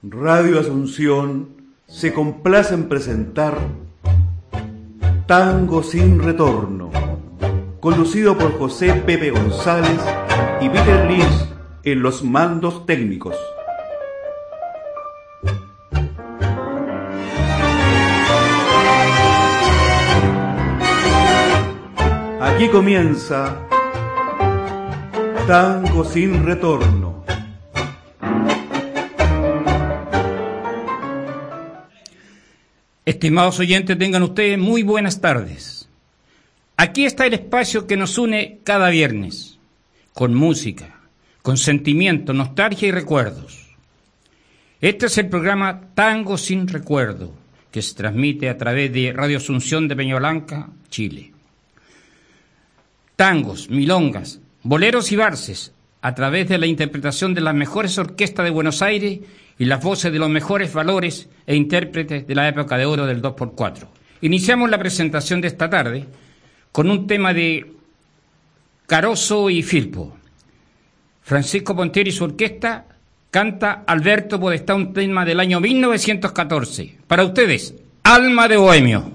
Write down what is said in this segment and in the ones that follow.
Radio Asunción se complace en presentar Tango sin Retorno, conducido por José Pepe González y Peter Lins en los mandos técnicos. Aquí comienza Tango sin Retorno. Estimados oyentes, tengan ustedes muy buenas tardes. Aquí está el espacio que nos une cada viernes, con música, con sentimiento, nostalgia y recuerdos. Este es el programa Tango sin Recuerdo, que se transmite a través de Radio Asunción de Peñablanca, Chile. Tangos, milongas, boleros y valses, a través de la interpretación de las mejores orquestas de Buenos Aires y las voces de los mejores valores e intérpretes de la época de oro del 2x4. Iniciamos la presentación de esta tarde con un tema de Caroso y Firpo. Francisco Pontieri y su orquesta canta Alberto Podestá, un tema del año 1914. Para ustedes, Alma de Bohemio.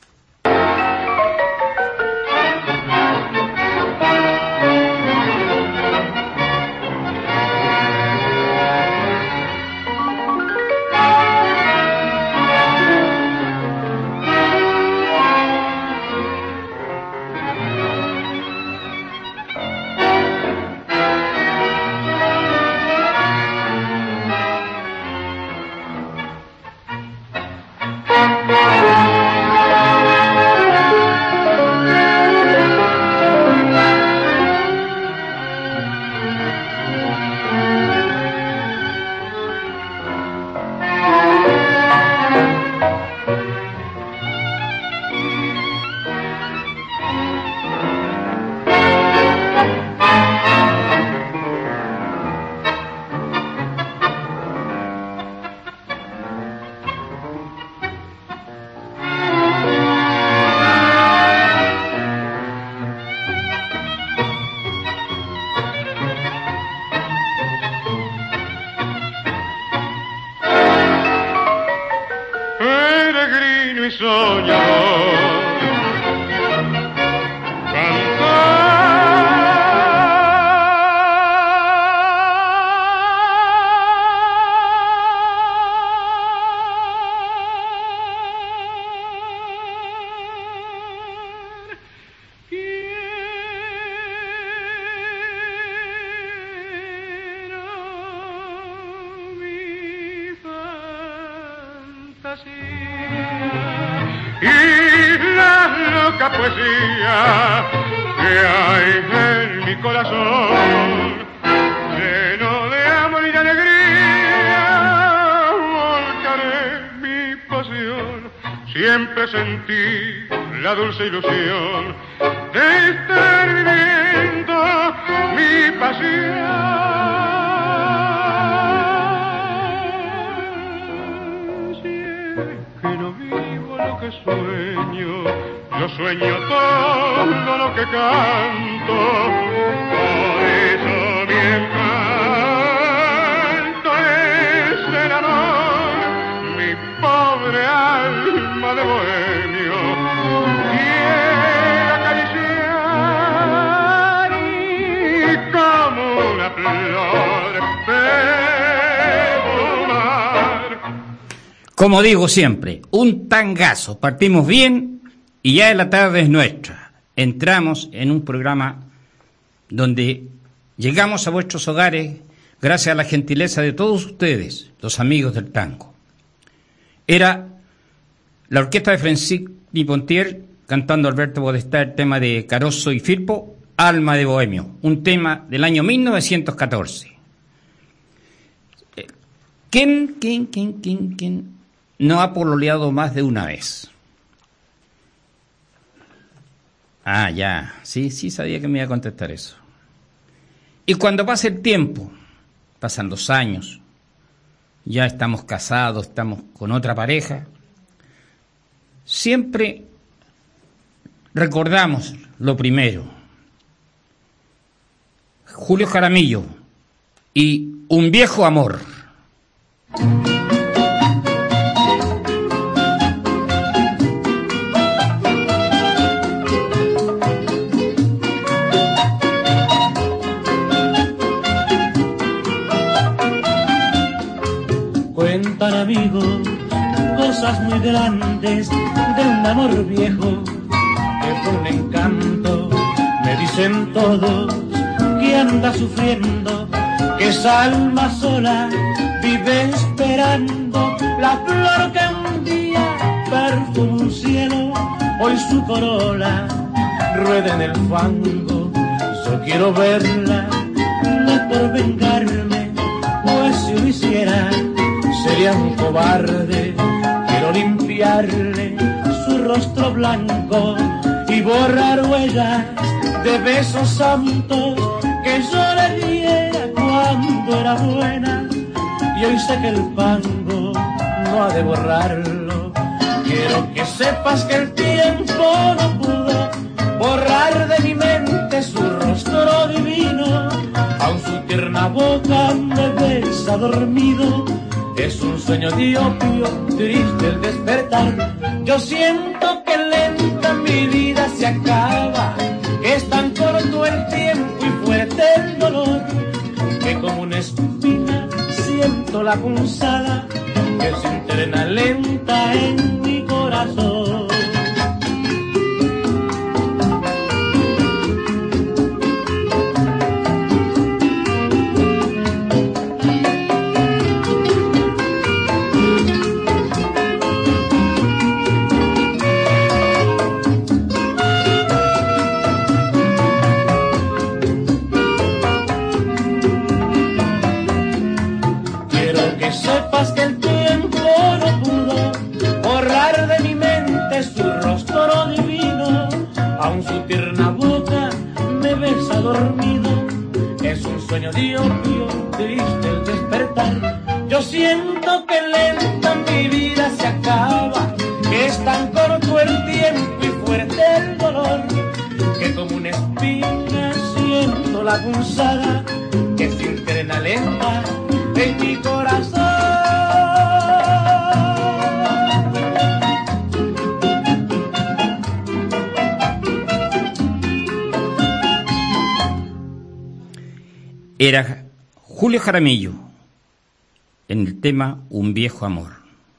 Ilusión de estar viviendo mi pasión. Si es que no vivo lo que sueño, yo sueño todo lo que canto. Por eso mi encanto es el amor, mi pobre alma de bohemio. Quiero acariciar y como una flor perfumar. Como digo siempre, un tangazo. Partimos bien y ya la tarde es nuestra. Entramos en un programa donde llegamos a vuestros hogares gracias a la gentileza de todos ustedes, los amigos del tango. Era la orquesta de Francisco Pontieri cantando Alberto Podestá el tema de Caroso y Firpo, Alma de Bohemio, un tema del año 1914. ¿Quién no ha pololeado más de una vez? Ah, ya, sí, sabía que me iba a contestar eso. Y cuando pasa el tiempo, pasan los años, ya estamos casados, estamos con otra pareja, siempre recordamos lo primero. Julio Jaramillo y Un viejo amor. Cuentan amigos cosas muy grandes de un amor viejo que fue un encanto. Me dicen todos que anda sufriendo, que esa alma sola vive esperando la flor que un día perfumó un cielo. Hoy su corola rueda en el fango. Yo quiero verla, no es por vengarme, pues si lo hiciera sería un cobarde. Quiero limpiarle su rostro blanco y borrar huellas de besos santos que yo le diera cuando era buena. Y hoy sé que el fango no ha de borrarlo. Quiero que sepas que el tiempo no pudo borrar de mi mente su rostro divino. Aun su tierna boca me besa dormido. Es un sueño de opio, triste el despertar. Yo siento que lenta mi vida se acaba, que es tan corto el tiempo y fuerte el dolor, que como una espina siento la punzada que se entrena lenta en mi corazón. Sepas que el tiempo no pudo borrar de mi mente su rostro divino. Aun su tierna boca me besa dormido. Es un sueño de opio, triste el despertar. Yo siento que lenta mi vida se acaba, que es tan corto el tiempo y fuerte el dolor, que como una espina siento la punzada que se entrena lenta en mi corazón. Era Julio Jaramillo en el tema Un viejo amor.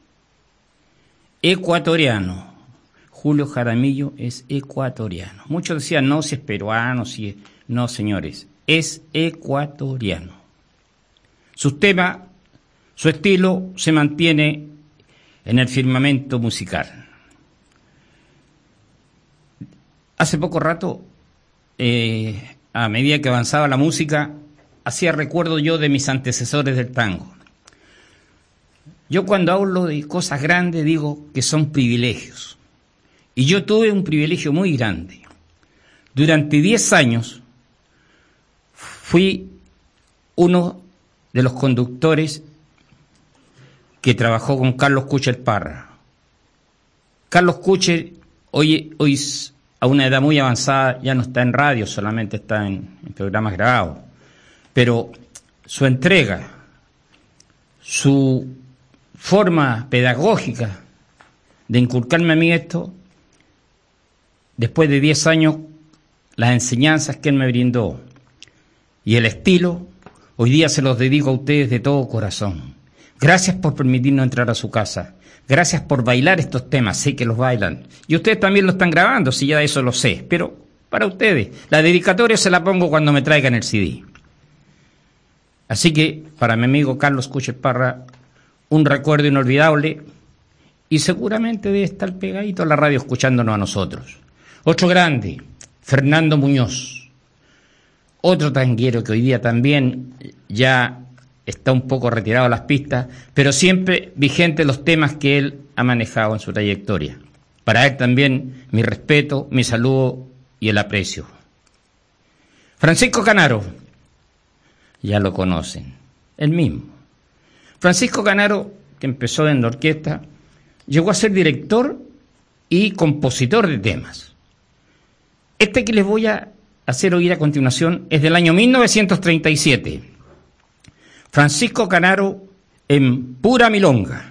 Ecuatoriano. Julio Jaramillo es ecuatoriano. Muchos decían, no, si es peruano, si es... No, señores, es ecuatoriano. Sus temas, su estilo se mantiene en el firmamento musical. Hace poco rato, a medida que avanzaba la música, hacía recuerdo yo de mis antecesores del tango. Yo cuando hablo de cosas grandes digo que son privilegios. Y yo tuve un privilegio muy grande. Durante 10 años fui uno de los conductores que trabajó con Carlos Kucher Parra. Carlos Kucher hoy a una edad muy avanzada ya no está en radio, solamente está en programas grabados. Pero su entrega, su forma pedagógica de inculcarme a mí esto, después de 10 años, las enseñanzas que él me brindó y el estilo, hoy día se los dedico a ustedes de todo corazón. Gracias por permitirnos entrar a su casa. Gracias por bailar estos temas, sé que los bailan. Y ustedes también lo están grabando, si ya eso lo sé. Pero para ustedes, la dedicatoria se la pongo cuando me traigan el CD. Así que, para mi amigo Carlos Kucher Parra, un recuerdo inolvidable. Y seguramente debe estar pegadito a la radio escuchándonos a nosotros. Otro grande, Fernando Muñoz. Otro tanguero que hoy día también ya está un poco retirado de las pistas, pero siempre vigente los temas que él ha manejado en su trayectoria. Para él también mi respeto, mi saludo y el aprecio. Francisco Canaro, ya lo conocen, el mismo. Francisco Canaro, que empezó en la orquesta, llegó a ser director y compositor de temas. Este que les voy a hacer oír a continuación es del año 1937. Francisco Canaro en Pura Milonga.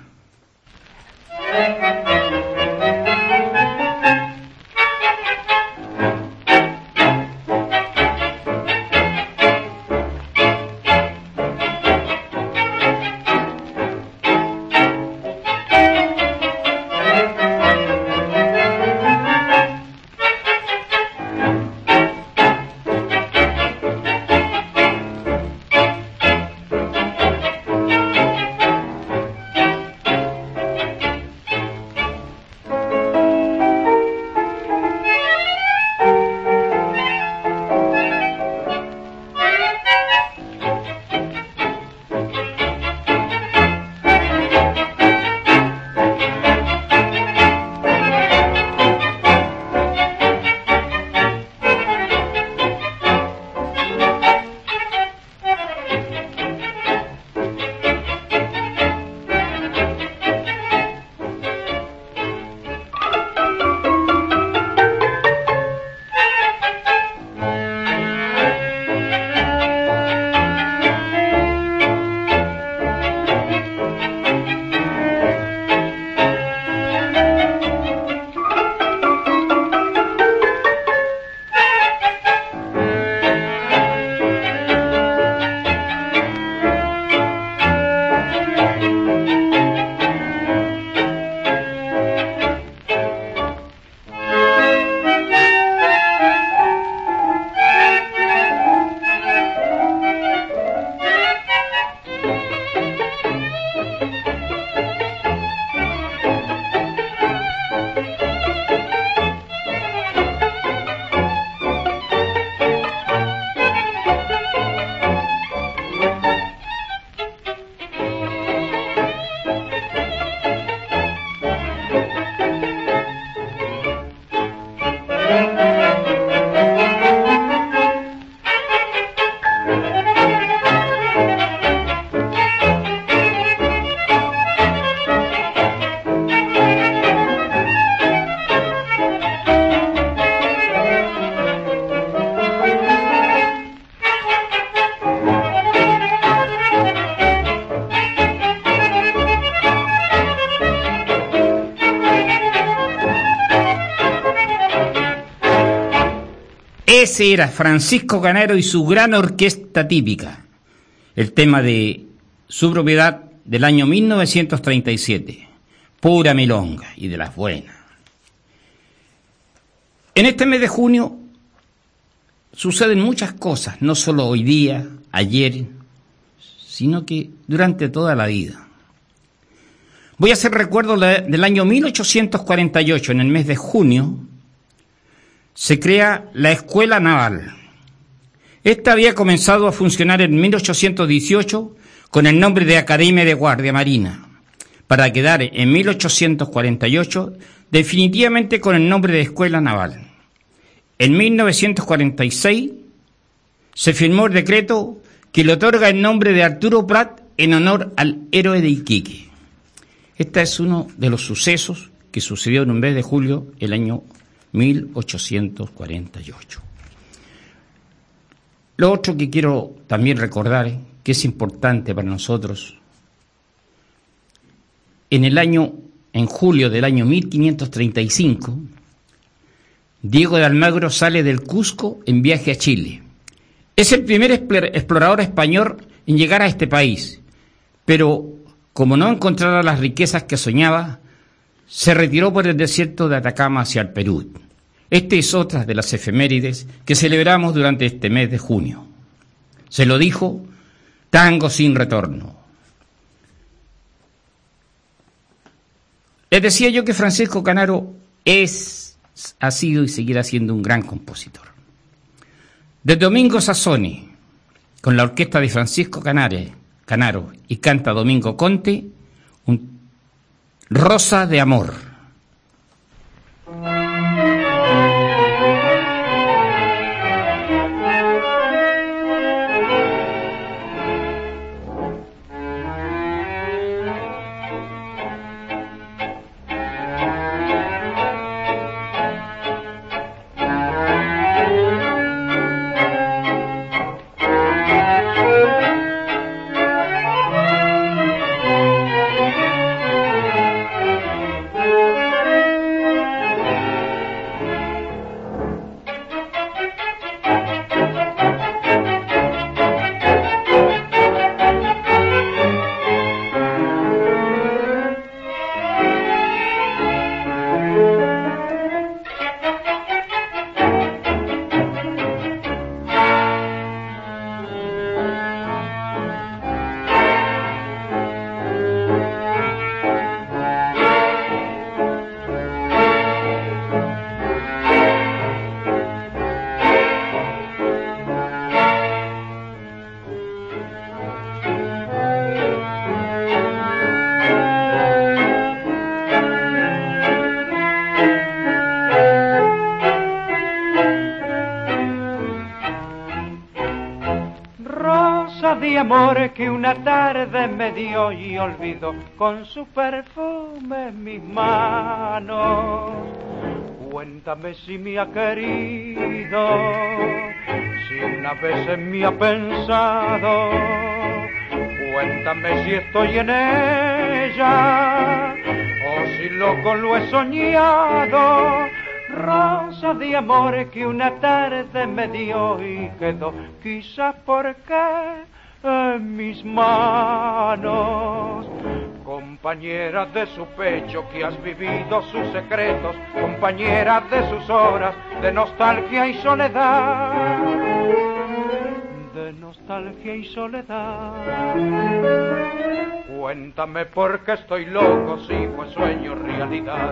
Ese era Francisco Canaro y su gran orquesta típica, el tema de su propiedad del año 1937, Pura Milonga, y de las buenas. En este mes de junio suceden muchas cosas, no solo hoy día, ayer, sino que durante toda la vida. Voy a hacer recuerdo del año 1848, en el mes de junio, se crea la Escuela Naval. Esta había comenzado a funcionar en 1818 con el nombre de Academia de Guardia Marina, para quedar en 1848 definitivamente con el nombre de Escuela Naval. En 1946 se firmó el decreto que le otorga el nombre de Arturo Prat en honor al héroe de Iquique. Este es uno de los sucesos que sucedió en un mes de julio el año 1848. Lo otro que quiero también recordar, que es importante para nosotros, en julio del año 1535, Diego de Almagro sale del Cusco en viaje a Chile. Es el primer explorador español en llegar a este país, pero como no encontrara las riquezas que soñaba, se retiró por el desierto de Atacama hacia el Perú. Esta es otra de las efemérides que celebramos durante este mes de junio. Se lo dijo Tango sin retorno. Les decía yo que Francisco Canaro ha sido y seguirá siendo un gran compositor. De Domingo Sassoni, con la orquesta de Francisco Canaro, y canta Domingo Conte, Rosa de Amor. de amor que una tarde me dio y olvidó con su perfume en mis manos. Cuéntame si me ha querido, si una vez en mí ha pensado. Cuéntame si estoy en ella o si loco lo he soñado. Rosa de amor que una tarde me dio y quedó, quizás porque en mis manos. Compañera de su pecho que has vivido sus secretos, compañera de sus horas de nostalgia y soledad, de nostalgia y soledad. Cuéntame por qué estoy loco, si fue sueño o realidad.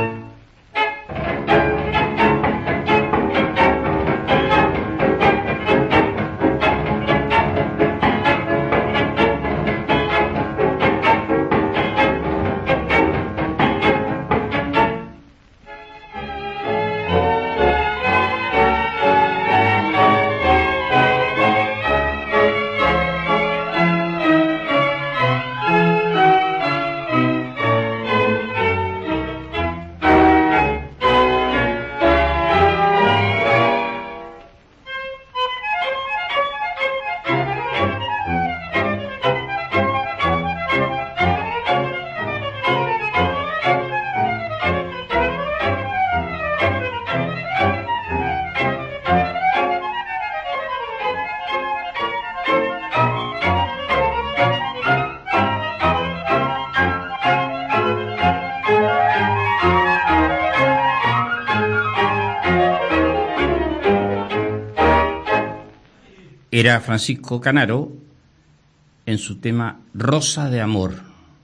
Era Francisco Canaro en su tema Rosa de Amor.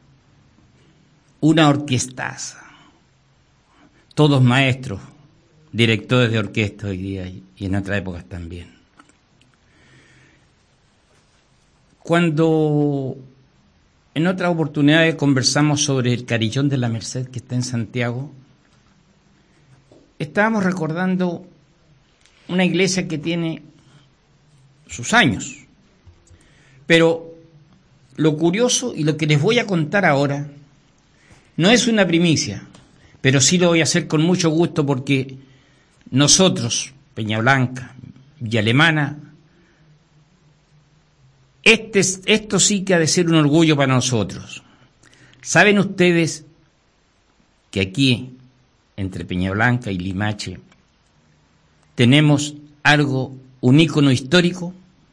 Una orquestaza, todos maestros, directores de orquesta hoy día y en otras épocas también. Cuando en otras oportunidades conversamos sobre el Carillón de la Merced que está en Santiago, estábamos recordando una iglesia que tiene sus años. Pero lo curioso y lo que les voy a contar ahora no es una primicia, pero sí lo voy a hacer con mucho gusto porque nosotros, Peña Blanca, Villa Alemana, esto sí que ha de ser un orgullo para nosotros. ¿Saben ustedes que aquí, entre Peña Blanca y Limache, tenemos un ícono histórico?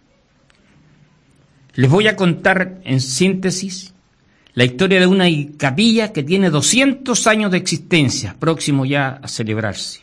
Les voy a contar en síntesis la historia de una capilla que tiene 200 años de existencia, próximo ya a celebrarse.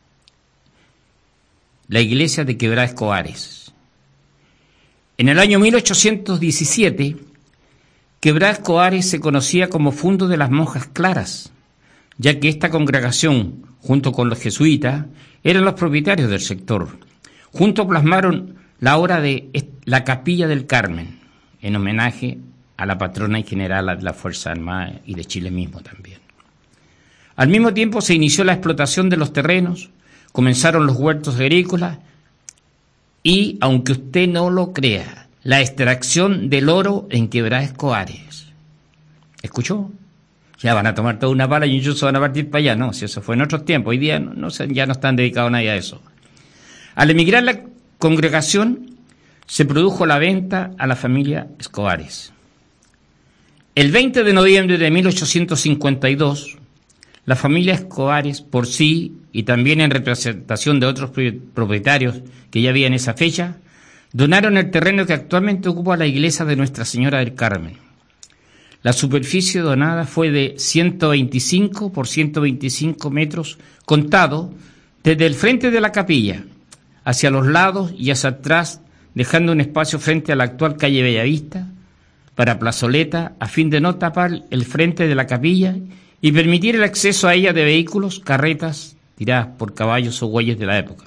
La iglesia de Quebrada Escobares. En el año 1817, Quebrada Escobares se conocía como Fundo de las Monjas Claras, ya que esta congregación, junto con los jesuitas, eran los propietarios del sector. Juntos plasmaron la obra de la Capilla del Carmen, en homenaje a la patrona y generala de la Fuerza Armada y de Chile mismo también. Al mismo tiempo se inició la explotación de los terrenos, comenzaron los huertos agrícolas y, aunque usted no lo crea, la extracción del oro en Quebrada Escobares. ¿Escuchó? Ya van a tomar toda una pala y incluso van a partir para allá. No, si eso fue en otros tiempos, hoy día ya no están dedicados nadie a eso. Al emigrar la congregación, se produjo la venta a la familia Escobares. El 20 de noviembre de 1852, la familia Escobares, por sí y también en representación de otros propietarios que ya había en esa fecha, donaron el terreno que actualmente ocupa la iglesia de Nuestra Señora del Carmen. La superficie donada fue de 125 por 125 metros, contado desde el frente de la capilla, hacia los lados y hacia atrás, dejando un espacio frente a la actual calle Bellavista para plazoleta, a fin de no tapar el frente de la capilla y permitir el acceso a ella de vehículos, carretas tiradas por caballos o bueyes de la época.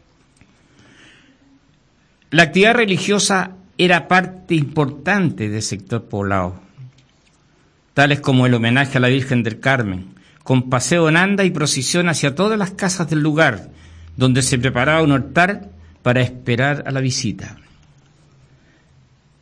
La actividad religiosa era parte importante del sector poblado, tales como el homenaje a la Virgen del Carmen, con paseo en anda y procesión hacia todas las casas del lugar, donde se preparaba un altar para esperar a la visita.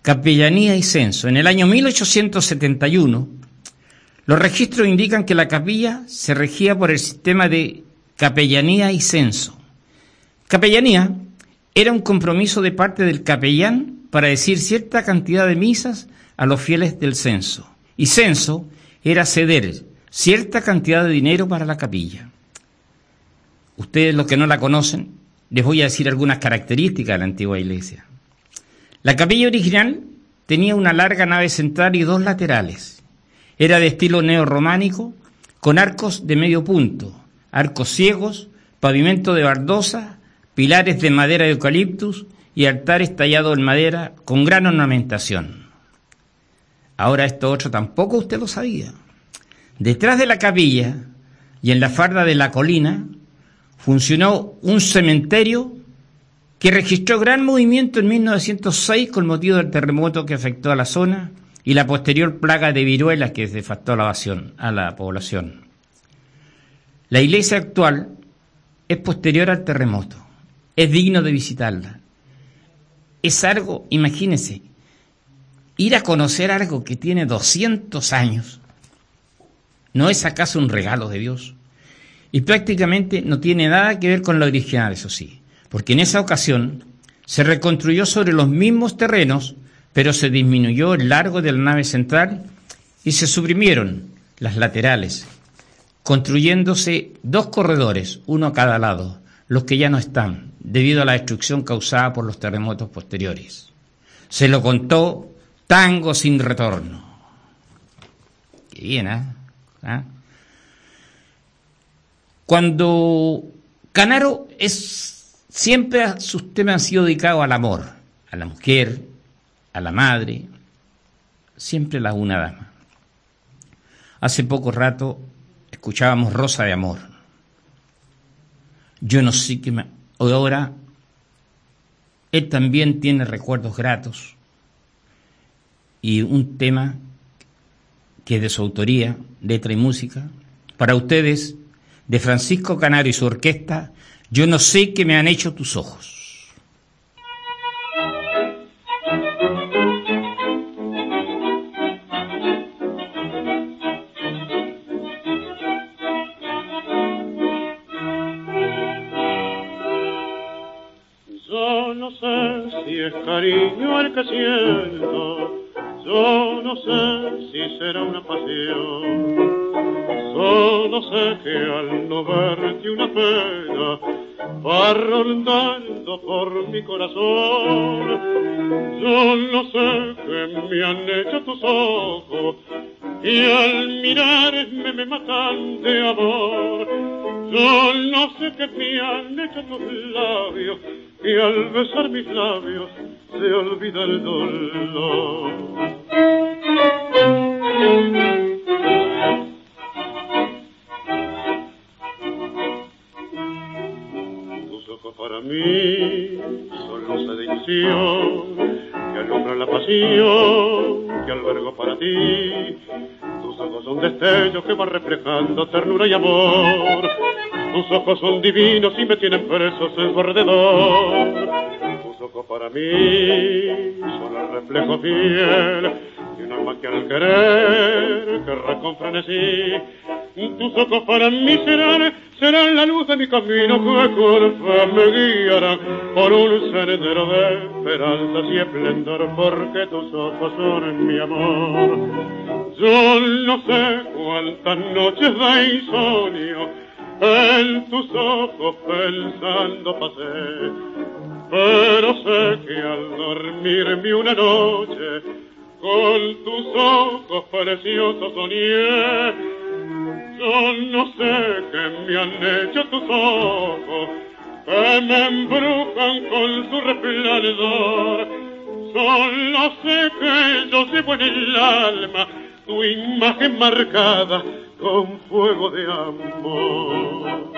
capellanía y censo. En el año 1871, los registros indican que la capilla se regía por el sistema de capellanía y censo. Capellanía era un compromiso de parte del capellán para decir cierta cantidad de misas a los fieles del censo. Y censo era ceder cierta cantidad de dinero para la capilla. Ustedes, los que no la conocen, les voy a decir algunas características de la antigua iglesia. La capilla original tenía una larga nave central y dos laterales. Era de estilo neorrománico, con arcos de medio punto, arcos ciegos, pavimento de baldosa, pilares de madera de eucaliptus y altares tallados en madera con gran ornamentación. Ahora esto otro tampoco usted lo sabía. Detrás de la capilla y en la falda de la colina funcionó un cementerio que registró gran movimiento en 1906 con motivo del terremoto que afectó a la zona y la posterior plaga de viruela que devastó a la población. La iglesia actual es posterior al terremoto, es digno de visitarla. Es algo, imagínense, ir a conocer algo que tiene 200 años, ¿no es acaso un regalo de Dios? Y prácticamente no tiene nada que ver con lo original, eso sí, porque en esa ocasión se reconstruyó sobre los mismos terrenos, pero se disminuyó el largo de la nave central y se suprimieron las laterales, construyéndose dos corredores, uno a cada lado, los que ya no están, debido a la destrucción causada por los terremotos posteriores. Se lo contó Tango sin retorno. Qué bien, ¿eh? ¿Ah? Cuando Canaro siempre sus temas han sido dedicados al amor, a la mujer, a la madre, siempre la una dama. Hace poco rato escuchábamos Rosa de Amor. Yo no sé qué ahora él también tiene recuerdos gratos y un tema que es de su autoría, letra y música, para ustedes, de Francisco Canaro y su orquesta, Yo no sé qué me han hecho tus ojos. Yo no sé si es cariño el que siento, yo no sé si será una pasión. Solo sé que al no verte una pena va rondando por mi corazón. Yo no sé qué me han hecho tus ojos y al mirarme me matan de amor. Yo no sé qué me han hecho tus labios y al besar mis labios se olvida el dolor. Tus ojos para mí son luces de ilusión que alumbran la pasión que albergo para ti. Tus ojos son destellos que van reflejando ternura y amor. Tus ojos son divinos y me tienen presos en su alrededor. Tus ojos para mí son el reflejo fiel de un alma que al querer querrá con frenesí. Tus ojos para mí serán la luz de mi camino que con fe me guiarán por un sendero de esperanzas y esplendor, porque tus ojos son mi amor. Yo no sé cuántas noches de insomnio en tus ojos pensando pasé, pero sé que al dormirme una noche con tus ojos preciosos soñé. Yo no sé qué me han hecho tus ojos, que me embrujan con su resplandor. Solo sé que yo llevo en el alma tu imagen marcada con fuego de amor.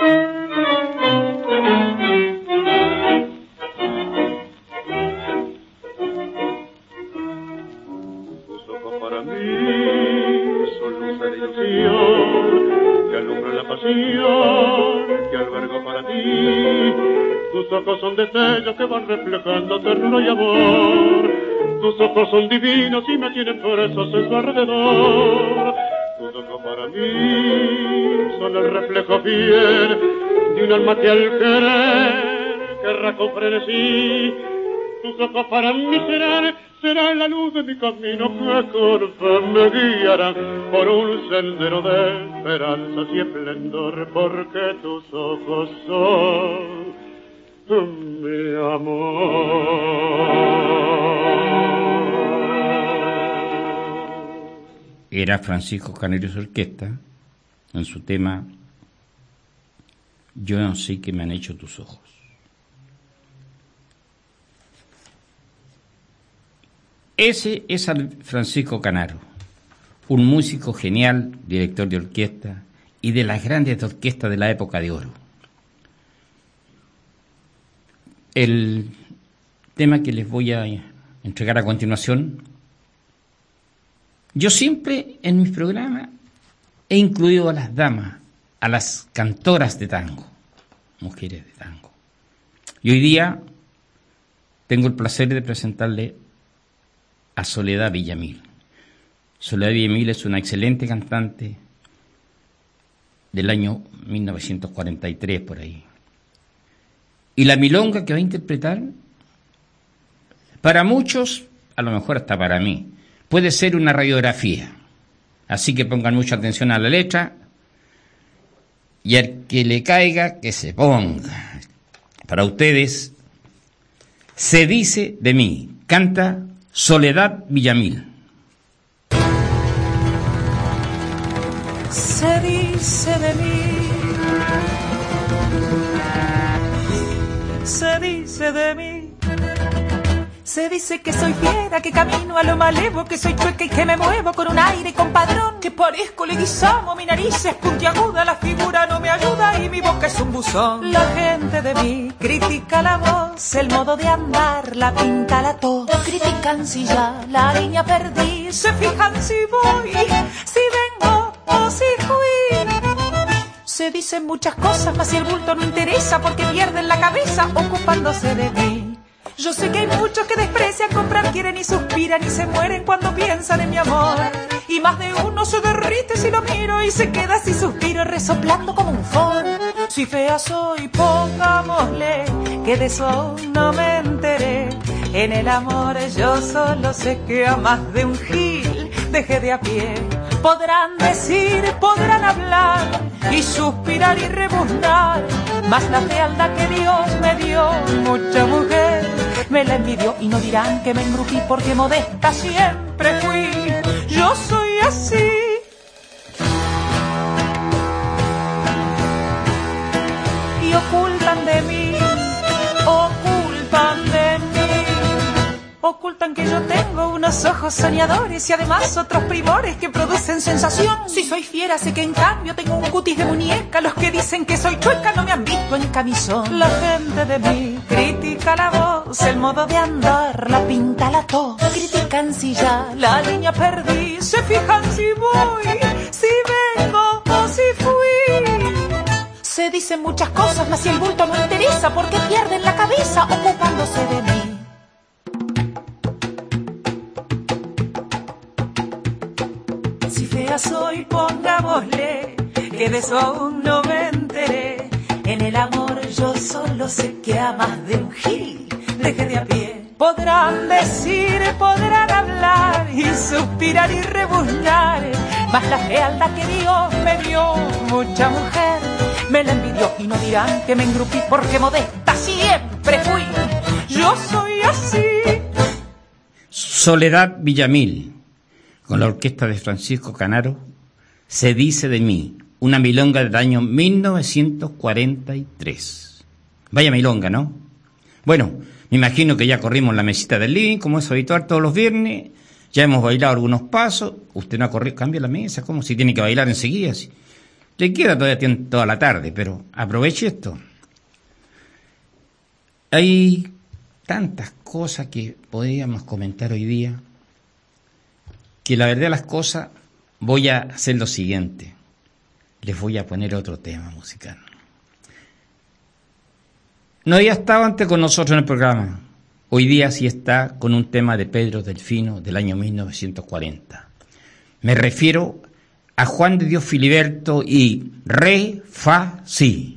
Tus ojos para mí son luces de ilusión que alumbran la pasión que albergo para ti. Tus ojos son destellos que van reflejando ternura y amor. Tus ojos son divinos y me tienen presos en su alrededor. Tus ojos para mí son el reflejo fiel de un alma que al querer querrá con frenesí. Tus ojos para mí serán la luz de mi camino que con fe me guiarán por un sendero de esperanza y esplendor, porque tus ojos son mi amor. Era Francisco Canaro y su orquesta en su tema Yo no sé qué me han hecho tus ojos. Ese es Francisco Canaro, un músico genial, director de orquesta y de las grandes orquestas de la época de oro. El tema que les voy a entregar a continuación, yo siempre en mis programas he incluido a las damas, a las cantoras de tango, mujeres de tango. Y hoy día tengo el placer de presentarle a Soledad Villamil. Soledad Villamil es una excelente cantante del año 1943 por ahí. Y la milonga que va a interpretar, para muchos, a lo mejor hasta para mí, puede ser una radiografía. Así que pongan mucha atención a la letra y al que le caiga, que se ponga. Para ustedes, Se dice de mí, canta Soledad Villamil. Se dice de mí, se dice de mí, se dice que soy fiera, que camino a lo malevo, que soy chueca y que me muevo con un aire compadrón, que parezco leguizamo, mi nariz es puntiaguda, la figura no me ayuda y mi boca es un buzón. La gente de mí critica la voz, el modo de andar, la pinta, la tos, critican si ya la línea perdí, se fijan si voy, si vengo o si fui. Se dicen muchas cosas, mas si el bulto no interesa porque pierden la cabeza ocupándose de mí. Yo sé que hay muchos que desprecian comprar, quieren y suspiran y se mueren cuando piensan en mi amor. Y más de uno se derrite si lo miro y se queda así suspiro resoplando como un Ford. Si fea soy, pongámosle que de eso aún no me enteré. En el amor yo solo sé que a más de un gil dejé de a pie. Podrán decir, podrán hablar y suspirar y rebuznar, mas la fealdad que Dios me dio, mucha mujer me la envidió. Y no dirán que me engrupí porque modesta siempre fui. Yo soy así. Y ocultan de mí, ocultan de mí. Ocultan que yo tengo unos ojos soñadores y además otros primores que producen sensación. Si soy fiera sé que en cambio tengo un cutis de muñeca. Los que dicen que soy chueca no me han visto en camisón. La gente de mí critica la voz, el modo de andar, la pinta, la tos. Critican si ya la línea perdí, se fijan si voy, si vengo o si fui. Se dicen muchas cosas, mas si el bulto no interesa porque pierden la cabeza ocupándose de mí. Si fea soy, pongámosle que de eso aún no me enteré. En el amor yo solo sé que a más de un gil dejé de a pie. Podrán decir, podrán hablar y suspirar y rebuznar, mas la fealdad que Dios me dio, mucha mujer me la envidió. Y no dirán que me engrupí porque modesta siempre fui. Yo soy así. Soledad Villamil, con la orquesta de Francisco Canaro, Se dice de mí, una milonga del año 1943. Vaya milonga, ¿no? Bueno, me imagino que ya corrimos la mesita del living, como es habitual todos los viernes, ya hemos bailado algunos pasos, usted no ha corrido, cambia la mesa, ¿cómo? Si tiene que bailar enseguida, si le queda todavía toda la tarde, pero aproveche esto. Hay tantas cosas que podríamos comentar hoy día, que la verdad de las cosas voy a hacer lo siguiente. Les voy a poner otro tema musical. No había estado antes con nosotros en el programa, hoy día sí está con un tema de Pedro Delfino del año 1940. Me refiero a Juan de Dios Filiberto y Re, Fa, Si.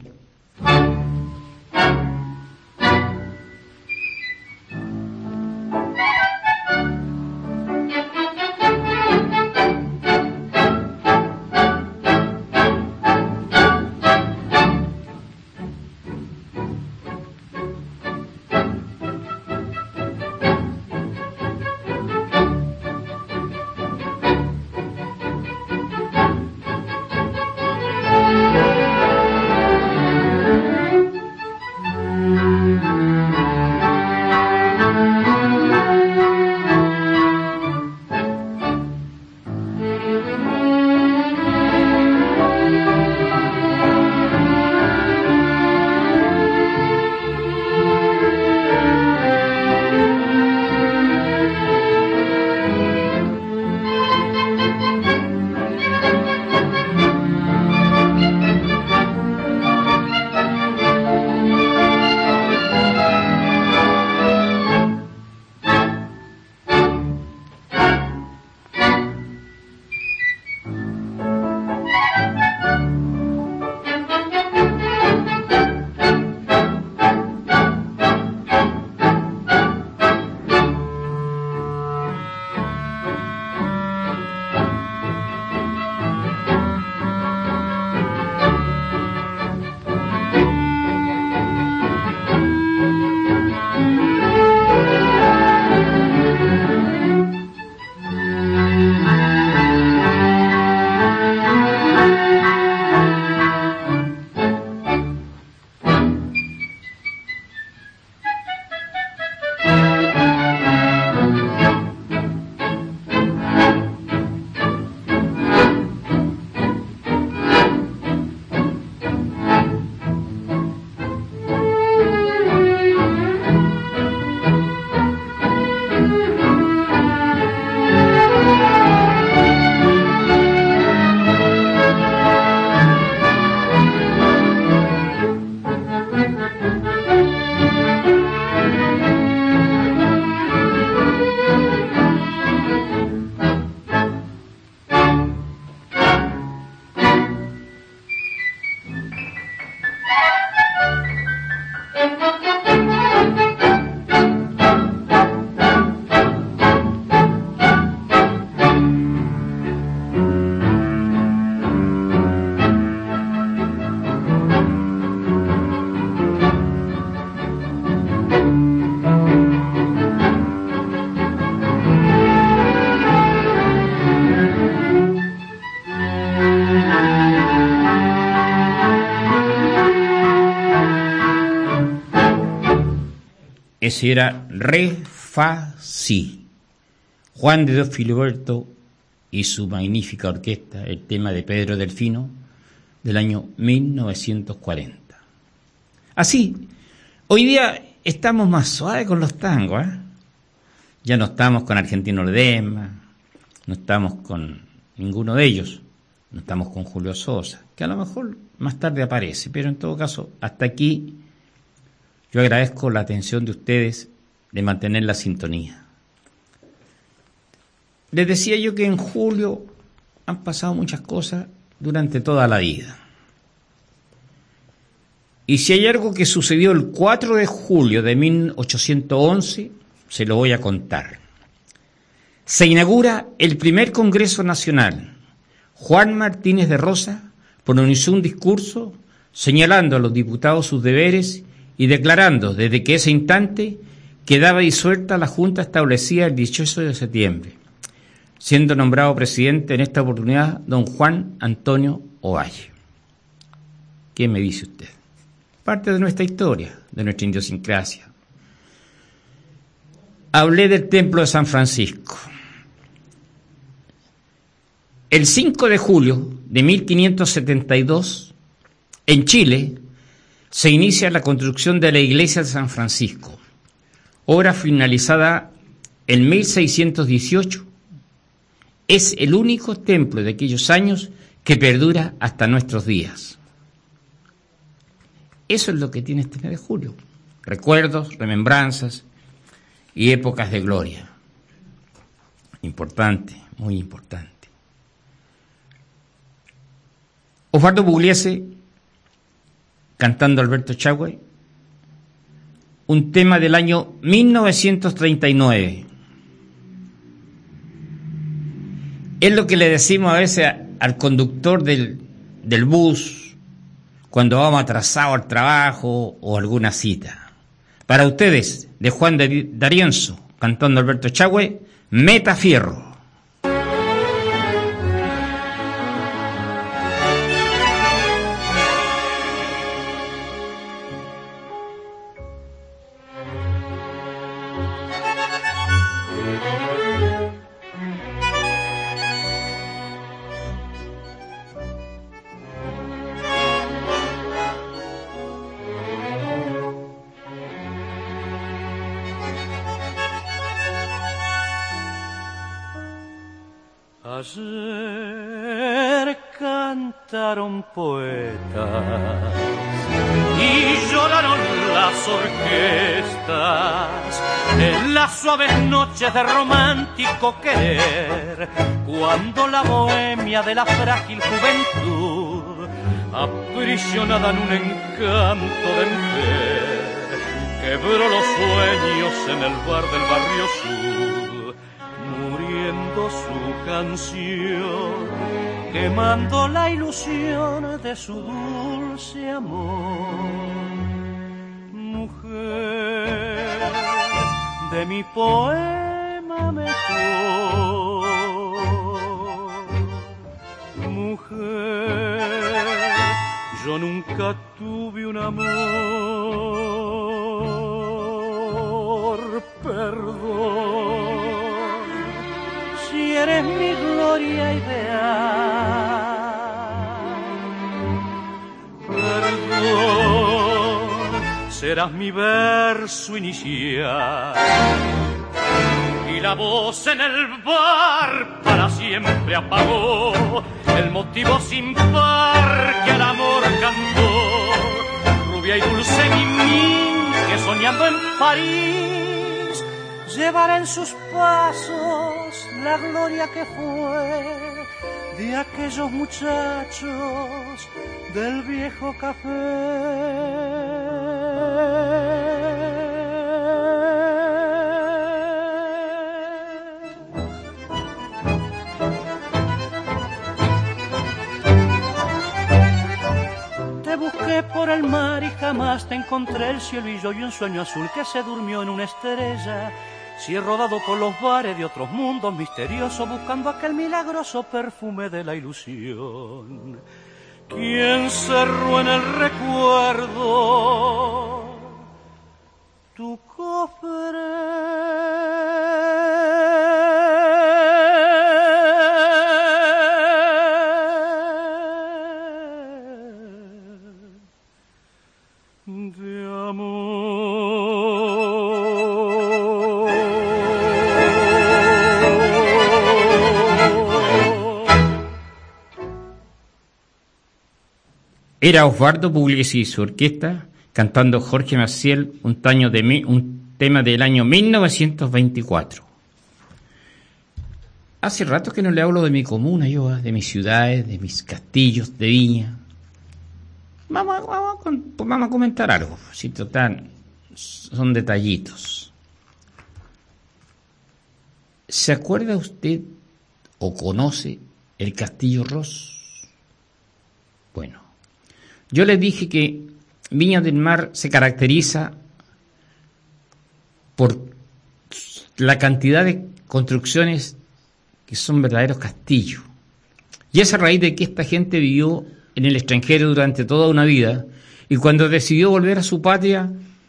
Ese era Re, Fa, Si. Juan de Dios Filiberto y su magnífica orquesta, el tema de Pedro Delfino del año 1940. Así, hoy día estamos más suaves con los tangos, ¿eh? Ya no estamos con Argentino Ledesma, no estamos con ninguno de ellos, no estamos con Julio Sosa, que a lo mejor más tarde aparece, pero en todo caso, hasta aquí yo agradezco la atención de ustedes de mantener la sintonía. Les decía yo que en julio han pasado muchas cosas durante toda la vida. Y si hay algo que sucedió el 4 de julio de 1811, se lo voy a contar. Se inaugura el primer Congreso Nacional. Juan Martínez de Rosa pronunció un discurso señalando a los diputados sus deberes y declarando desde que ese instante quedaba disuelta la Junta establecida el 18 de septiembre, siendo nombrado presidente en esta oportunidad don Juan Antonio Ovalle. ¿Qué me dice usted? Parte de nuestra historia, de nuestra idiosincrasia. Hablé del Templo de San Francisco. El 5 de julio de 1572, en Chile, se inicia la construcción de la iglesia de San Francisco, obra finalizada en 1618. Es el único templo de aquellos años que perdura hasta nuestros días. Eso es lo que tiene este mes de julio. Recuerdos, remembranzas, y épocas de gloria. Importante, muy importante. Osvaldo Pugliese, cantando Alberto Echagüe, un tema del año 1939. Es lo que le decimos a veces al conductor del bus cuando vamos atrasados al trabajo o alguna cita. Para ustedes, de Juan D'Arienzo, cantando Alberto Echagüe, Meta Fierro. Ayer cantaron poetas y lloraron las orquestas en las suaves noches de romántico querer, cuando la bohemia de la frágil juventud, aprisionada en un encanto de mujer, quebró los sueños en el bar del barrio sur, muriendo su canción, quemando la ilusión de su dulce amor. Mujer de mi poema mejor, mujer, yo nunca tuve un amor, perdón, si eres mi gloria ideal, perdón, serás mi verso inicial y la voz en el bar para siempre apagó el motivo sin par que al amor cantó. Rubia y dulce Mimín que soñando en París llevará en sus pasos la gloria que fue de aquellos muchachos del viejo café. Te busqué por el mar y jamás te encontré, el cielo y yo y un sueño azul que se durmió en una estrella. Si he rodado por los bares de otros mundos misteriosos buscando aquel milagroso perfume de la ilusión. ¿Quién cerró en el recuerdo tu cofre? Era Osvaldo Pugliese y su orquesta cantando Jorge Maciel, un tema del año 1924. Hace rato que no le hablo de mi comuna, yo, de mis ciudades, de mis castillos de viña. Vamos a comentar algo, si total, son detallitos. ¿Se acuerda usted o conoce el Castillo Ross? Bueno, yo les dije que Viña del Mar se caracteriza por la cantidad de construcciones que son verdaderos castillos. Y es a raíz de que esta gente vivió en el extranjero durante toda una vida y cuando decidió volver a su patria,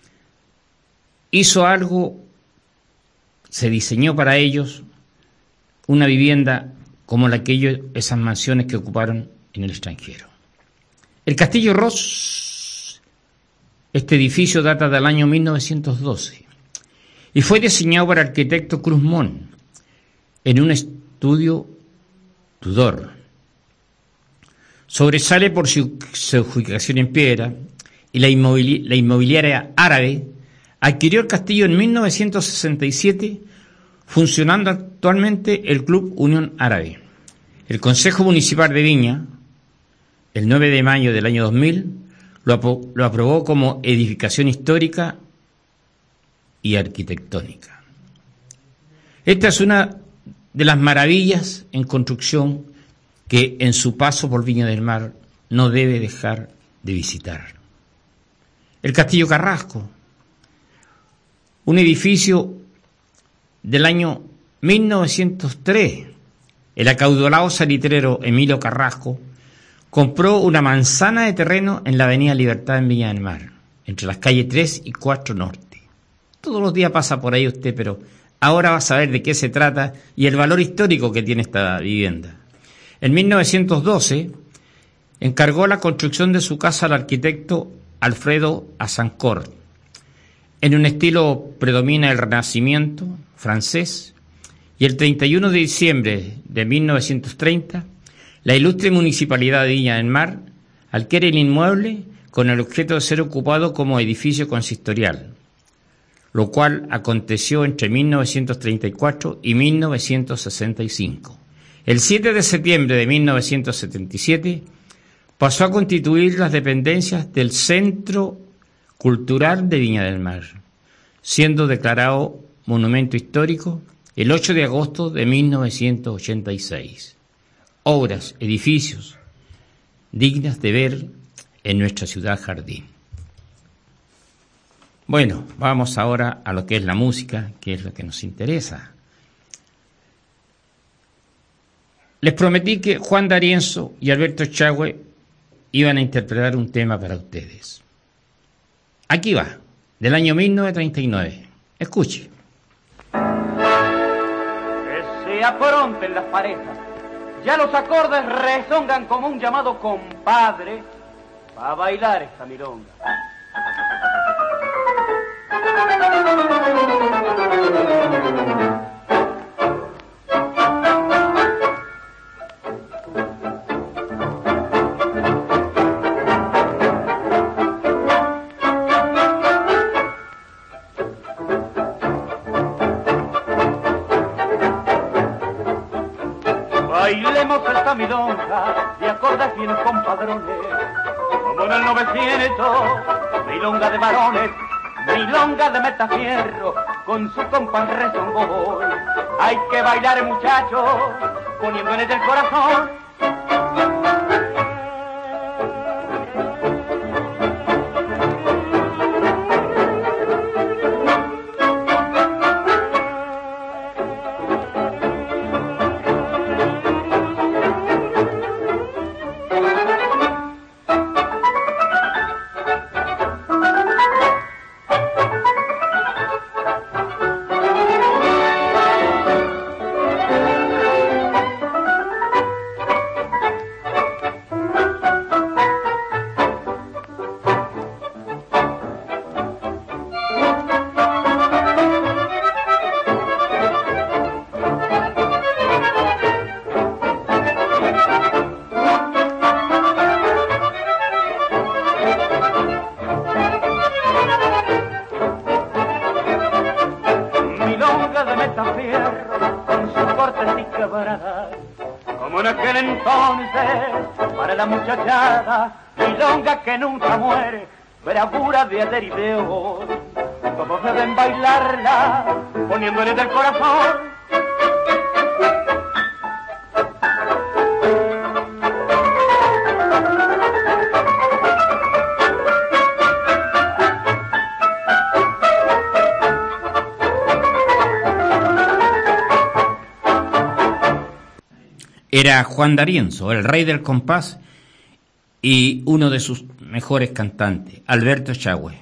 hizo algo, se diseñó para ellos una vivienda como esas mansiones que ocuparon en el extranjero. El Castillo Ross, este edificio data del año 1912 y fue diseñado por el arquitecto Cruz Mon en un estudio Tudor. Sobresale por su ubicación en piedra y la inmobiliaria árabe Adquirió el castillo en 1967, funcionando actualmente el Club Unión Árabe. El Consejo Municipal de Viña, el 9 de mayo del año 2000, lo aprobó como edificación histórica y arquitectónica. Esta es una de las maravillas en construcción que en su paso por Viña del Mar no debe dejar de visitar. El Castillo Carrasco, un edificio del año 1903. El acaudalado salitrero Emilio Carrasco compró una manzana de terreno en la avenida Libertad en Viña del Mar, entre las calles 3 y 4 Norte. Todos los días pasa por ahí usted, pero ahora va a saber de qué se trata y el valor histórico que tiene esta vivienda. En 1912 encargó la construcción de su casa al arquitecto Alfredo Azincourt. En un estilo predomina el Renacimiento francés, y el 31 de diciembre de 1930, la ilustre Municipalidad de Viña del Mar adquiere el inmueble con el objeto de ser ocupado como edificio consistorial, lo cual aconteció entre 1934 y 1965. El 7 de septiembre de 1977 pasó a constituir las dependencias del Centro Cultural de Viña del Mar, siendo declarado monumento histórico el 8 de agosto de 1986. Obras, edificios dignas de ver en nuestra ciudad jardín. Bueno, vamos ahora a lo que es la música, que es lo que nos interesa. Les prometí que Juan D'Arienzo y Alberto Echagüe iban a interpretar un tema para ustedes. Aquí va, del año 1939. Escuche. Que se apronten las parejas. Ya los acordes rezongan como un llamado compadre para bailar esta milonga. Bailemos esta milonga de acordes bien compadrones, como en el 900, milonga de varones, milonga de metafierro, con su compás rezongón. Hay que bailar, muchachos, poniendo en el corazón. Milonga que nunca muere, bravura de ayer y de hoy. Todos deben bailarla, poniéndole del corazón. Era Juan D'Arienzo, el rey del compás, y uno de sus mejores cantantes, Alberto Echagüe.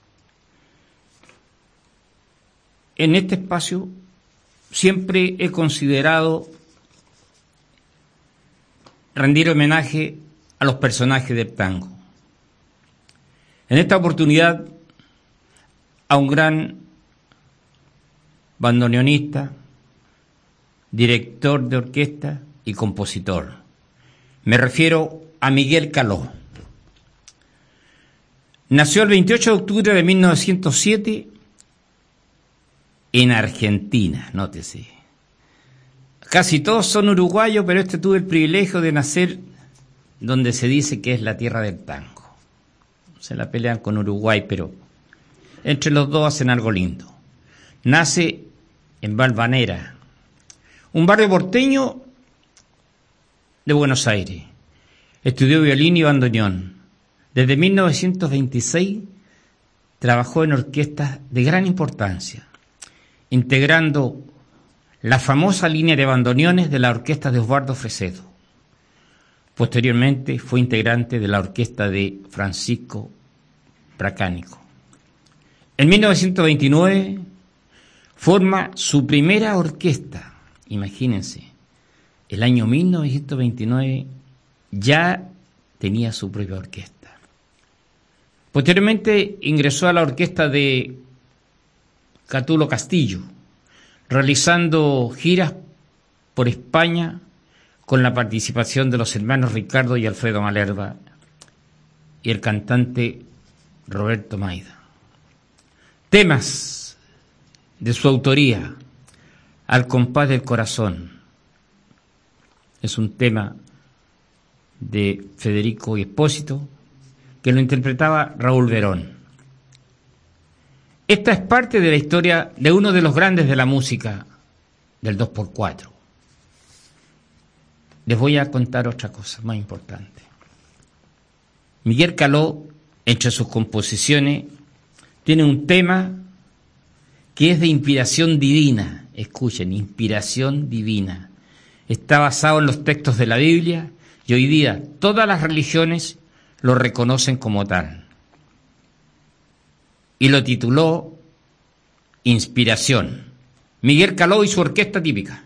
En este espacio siempre he considerado rendir homenaje a los personajes del tango. En esta oportunidad a un gran bandoneonista, director de orquesta y compositor. Me refiero a Miguel Caló. Nació el 28 de octubre de 1907 en Argentina, nótese. Casi todos son uruguayos, pero tuve el privilegio de nacer donde se dice que es la tierra del tango. Se la pelean con Uruguay, pero entre los dos hacen algo lindo. Nace en Valvanera, un barrio porteño de Buenos Aires. Estudió violín y bandoneón. Desde 1926 trabajó en orquestas de gran importancia, integrando la famosa línea de bandoneones de la orquesta de Osvaldo Fresedo. Posteriormente fue integrante de la orquesta de Francisco Pracánico. En 1929 forma su primera orquesta. Imagínense, el año 1929 ya tenía su propia orquesta. Posteriormente ingresó a la orquesta de Catulo Castillo, realizando giras por España con la participación de los hermanos Ricardo y Alfredo Malerba y el cantante Roberto Maida. Temas de su autoría, Al compás del corazón, es un tema de Federico Espósito que lo interpretaba Raúl Verón. Esta es parte de la historia de uno de los grandes de la música del 2x4. Les voy a contar otra cosa más importante. Miguel Caló, entre sus composiciones, tiene un tema que es de inspiración divina. Escuchen, inspiración divina. Está basado en los textos de la Biblia y hoy día todas las religiones lo reconocen como tal. Y lo tituló Inspiración. Miguel Caló y su orquesta típica.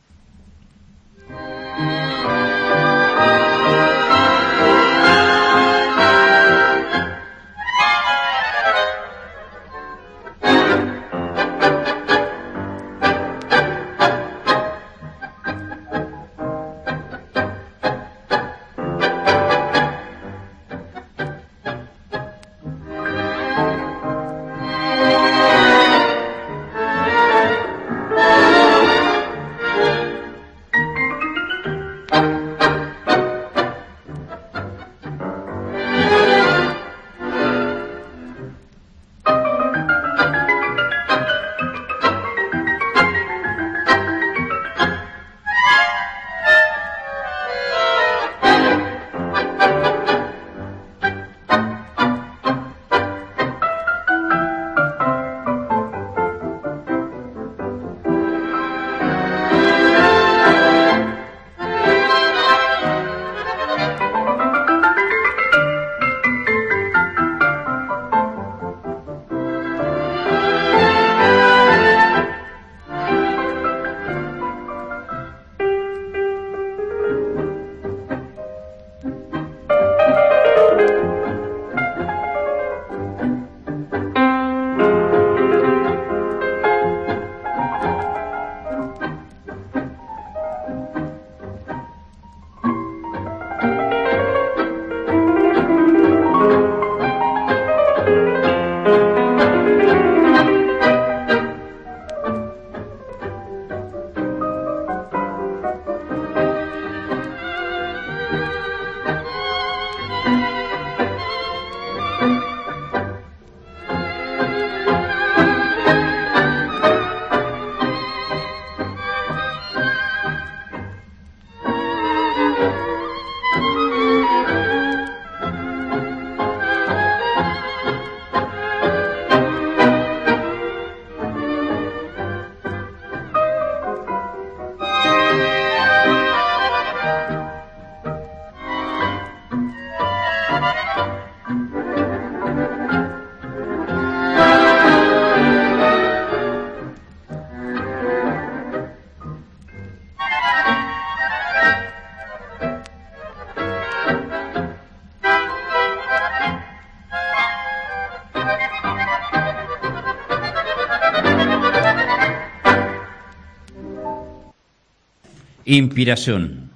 Inspiración.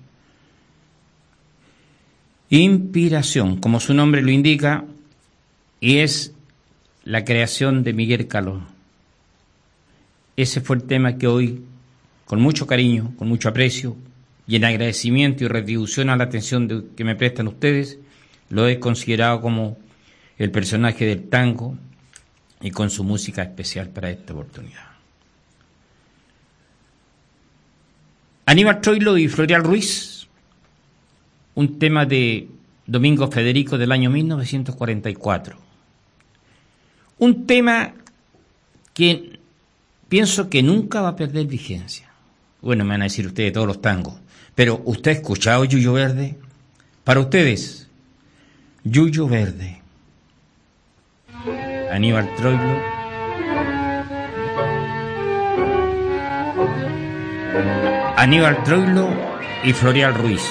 Inspiración, como su nombre lo indica, es la creación de Miguel Caló. ese fue el tema que hoy, con mucho cariño, con mucho aprecio y en agradecimiento y retribución a la atención que me prestan ustedes, lo he considerado como el personaje del tango y con su música especial para esta oportunidad. Aníbal Troilo y Florial Ruiz, un tema de Domingo Federico del año 1944. Un tema que pienso que nunca va a perder vigencia. Bueno, me van a decir ustedes todos los tangos, pero ¿usted ha escuchado Yuyo Verde? Para ustedes, Yuyo Verde. Aníbal Troilo. Aníbal Troilo y Florial Ruiz.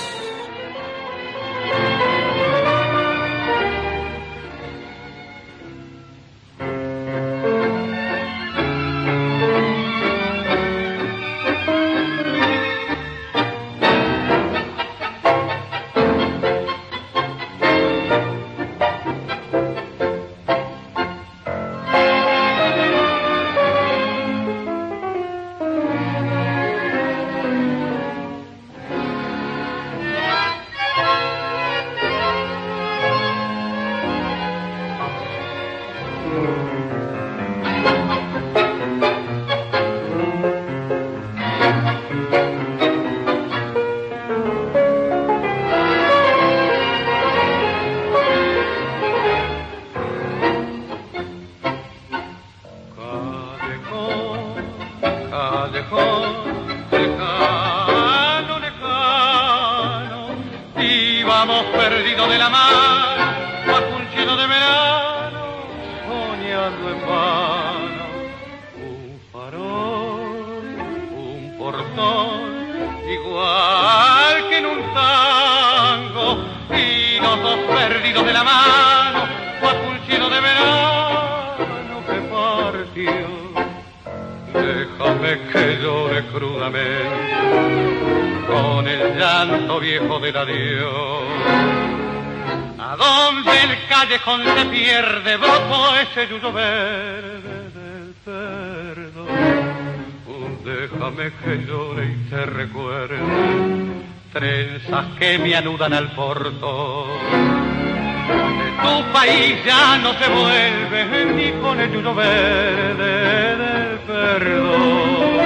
Yuyo verde del perdón, déjame que llore y te recuerde, trenzas que me anudan al portón. De tu país ya no se vuelve ni con el yuyo verde del perdón.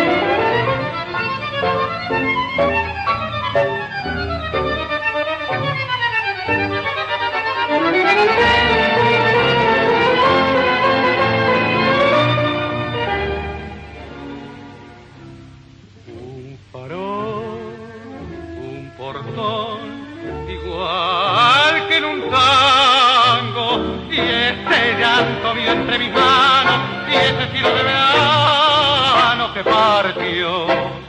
Entre mis manos y ese cielo de verano que partió.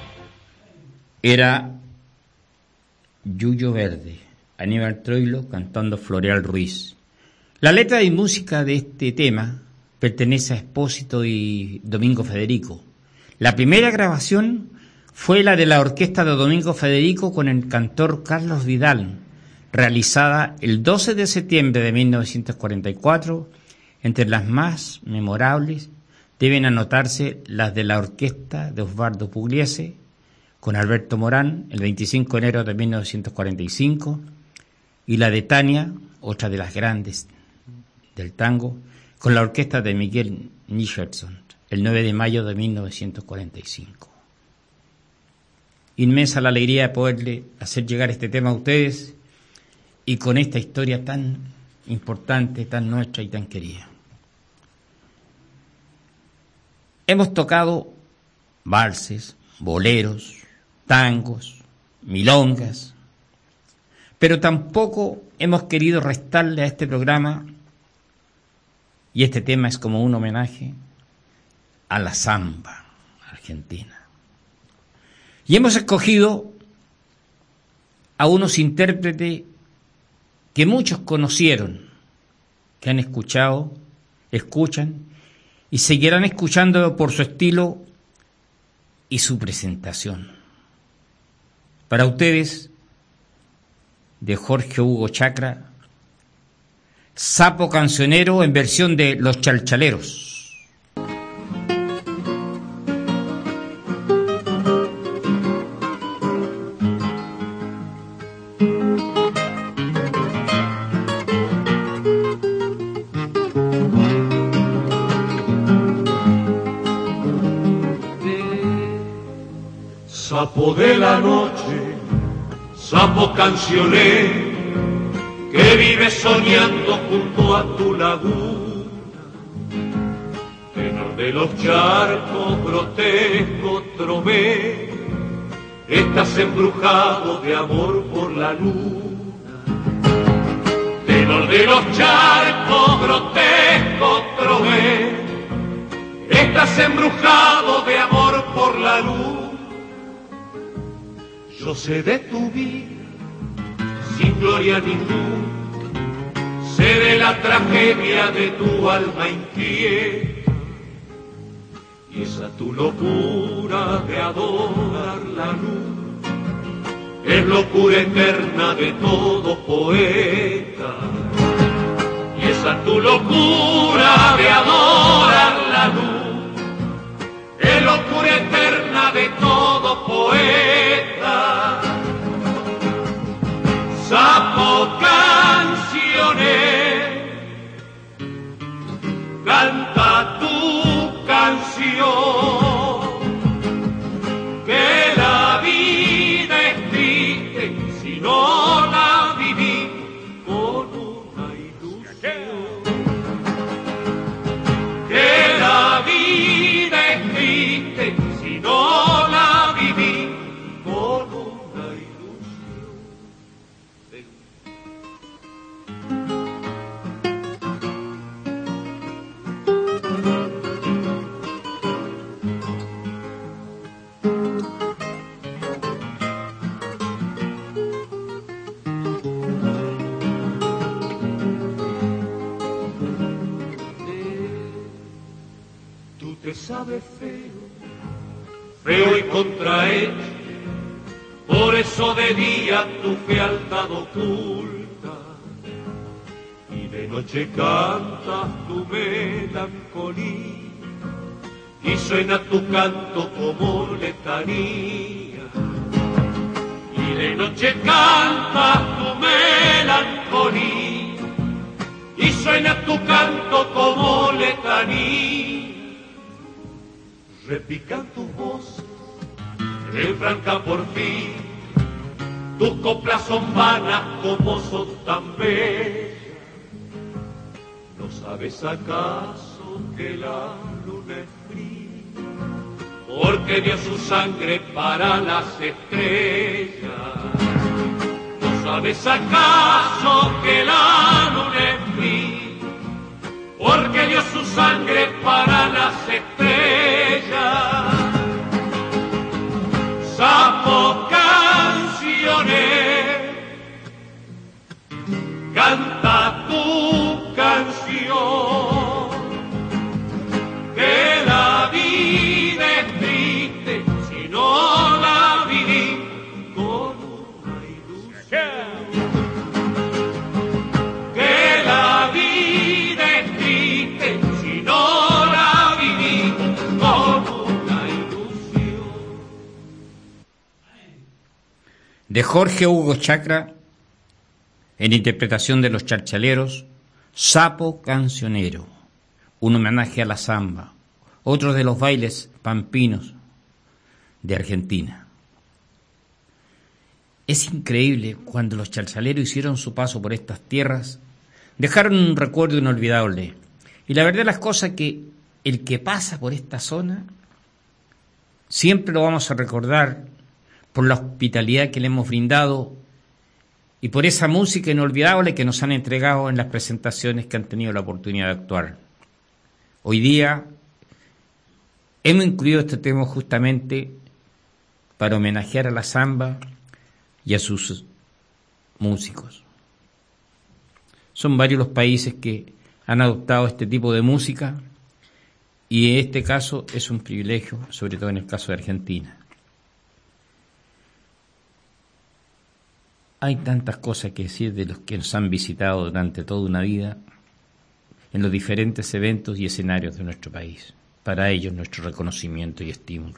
Era Yuyo Verde, Aníbal Troilo cantando Florial Ruiz. La letra y música de este tema pertenece a Espósito y Domingo Federico. La primera grabación fue la de la orquesta de Domingo Federico con el cantor Carlos Vidal, realizada el 12 de septiembre de 1944. Entre las más memorables deben anotarse las de la orquesta de Osvaldo Pugliese con Alberto Morán el 25 de enero de 1945 y la de Tania, otra de las grandes del tango, con la orquesta de Miguel Nicholson el 9 de mayo de 1945. Inmensa la alegría de poderle hacer llegar este tema a ustedes y con esta historia tan importante, tan nuestra y tan querida. Hemos tocado valses, boleros, tangos, milongas, pero tampoco hemos querido restarle a este programa, y este tema es como un homenaje a la samba argentina. Y hemos escogido a unos intérpretes que muchos conocieron, que han escuchado, escuchan y seguirán escuchando por su estilo y su presentación. Para ustedes, de Jorge Hugo Chacra, Sapo Cancionero en versión de Los Chalchaleros. Sapo de la noche, sapo cancionero, que vive soñando junto a tu laguna. Tenor de los charcos, grotesco trovero, estás embrujado de amor por la luna. Tenor de los charcos, grotesco trovero, estás embrujado de amor por la luna. Yo sé de tu vida sin gloria ninguna, sé de la tragedia de tu alma inquieta, y esa tu locura de adorar la luz es locura eterna de todo poeta. Y esa tu locura de adorar la luz es locura eterna de todo poeta. Sapo cancionero, canta tu canción, que la vida es triste si no la viví con una ilusión, que la vida es triste si no la viví con una ilusión. Tú te sabes feo, feo y contrahecho, por eso de día tu fealdad oculta, y de noche cantas tu melancolía, y suena tu canto como letanía. Y de noche cantas tu melancolía, y suena tu canto como letanía. Repican tus voces en franca porfía, tus coplas son vanas como son tan bellas. ¿No sabes acaso que la luna es fría, porque dio su sangre para las estrellas? ¿No sabes acaso que la luna es fría, porque dio su sangre para las estrellas? Sapo cancionero, canta tu canción, que la vida es triste si no la viví con una ilusión, que la vida es triste si no la viví con una ilusión. De Jorge Hugo Chacra, en interpretación de los Charchaleros, Sapo Cancionero, un homenaje a la samba, otro de los bailes pampinos de Argentina. Es increíble, cuando los Charchaleros hicieron su paso por estas tierras, dejaron un recuerdo inolvidable. Y la verdad de las cosas es que el que pasa por esta zona siempre lo vamos a recordar por la hospitalidad que le hemos brindado y por esa música inolvidable que nos han entregado en las presentaciones que han tenido la oportunidad de actuar. Hoy día hemos incluido este tema justamente para homenajear a la samba y a sus músicos. Son varios los países que han adoptado este tipo de música y en este caso es un privilegio, sobre todo en el caso de Argentina. Hay tantas cosas que decir de los que nos han visitado durante toda una vida en los diferentes eventos y escenarios de nuestro país. Para ellos nuestro reconocimiento y estímulo.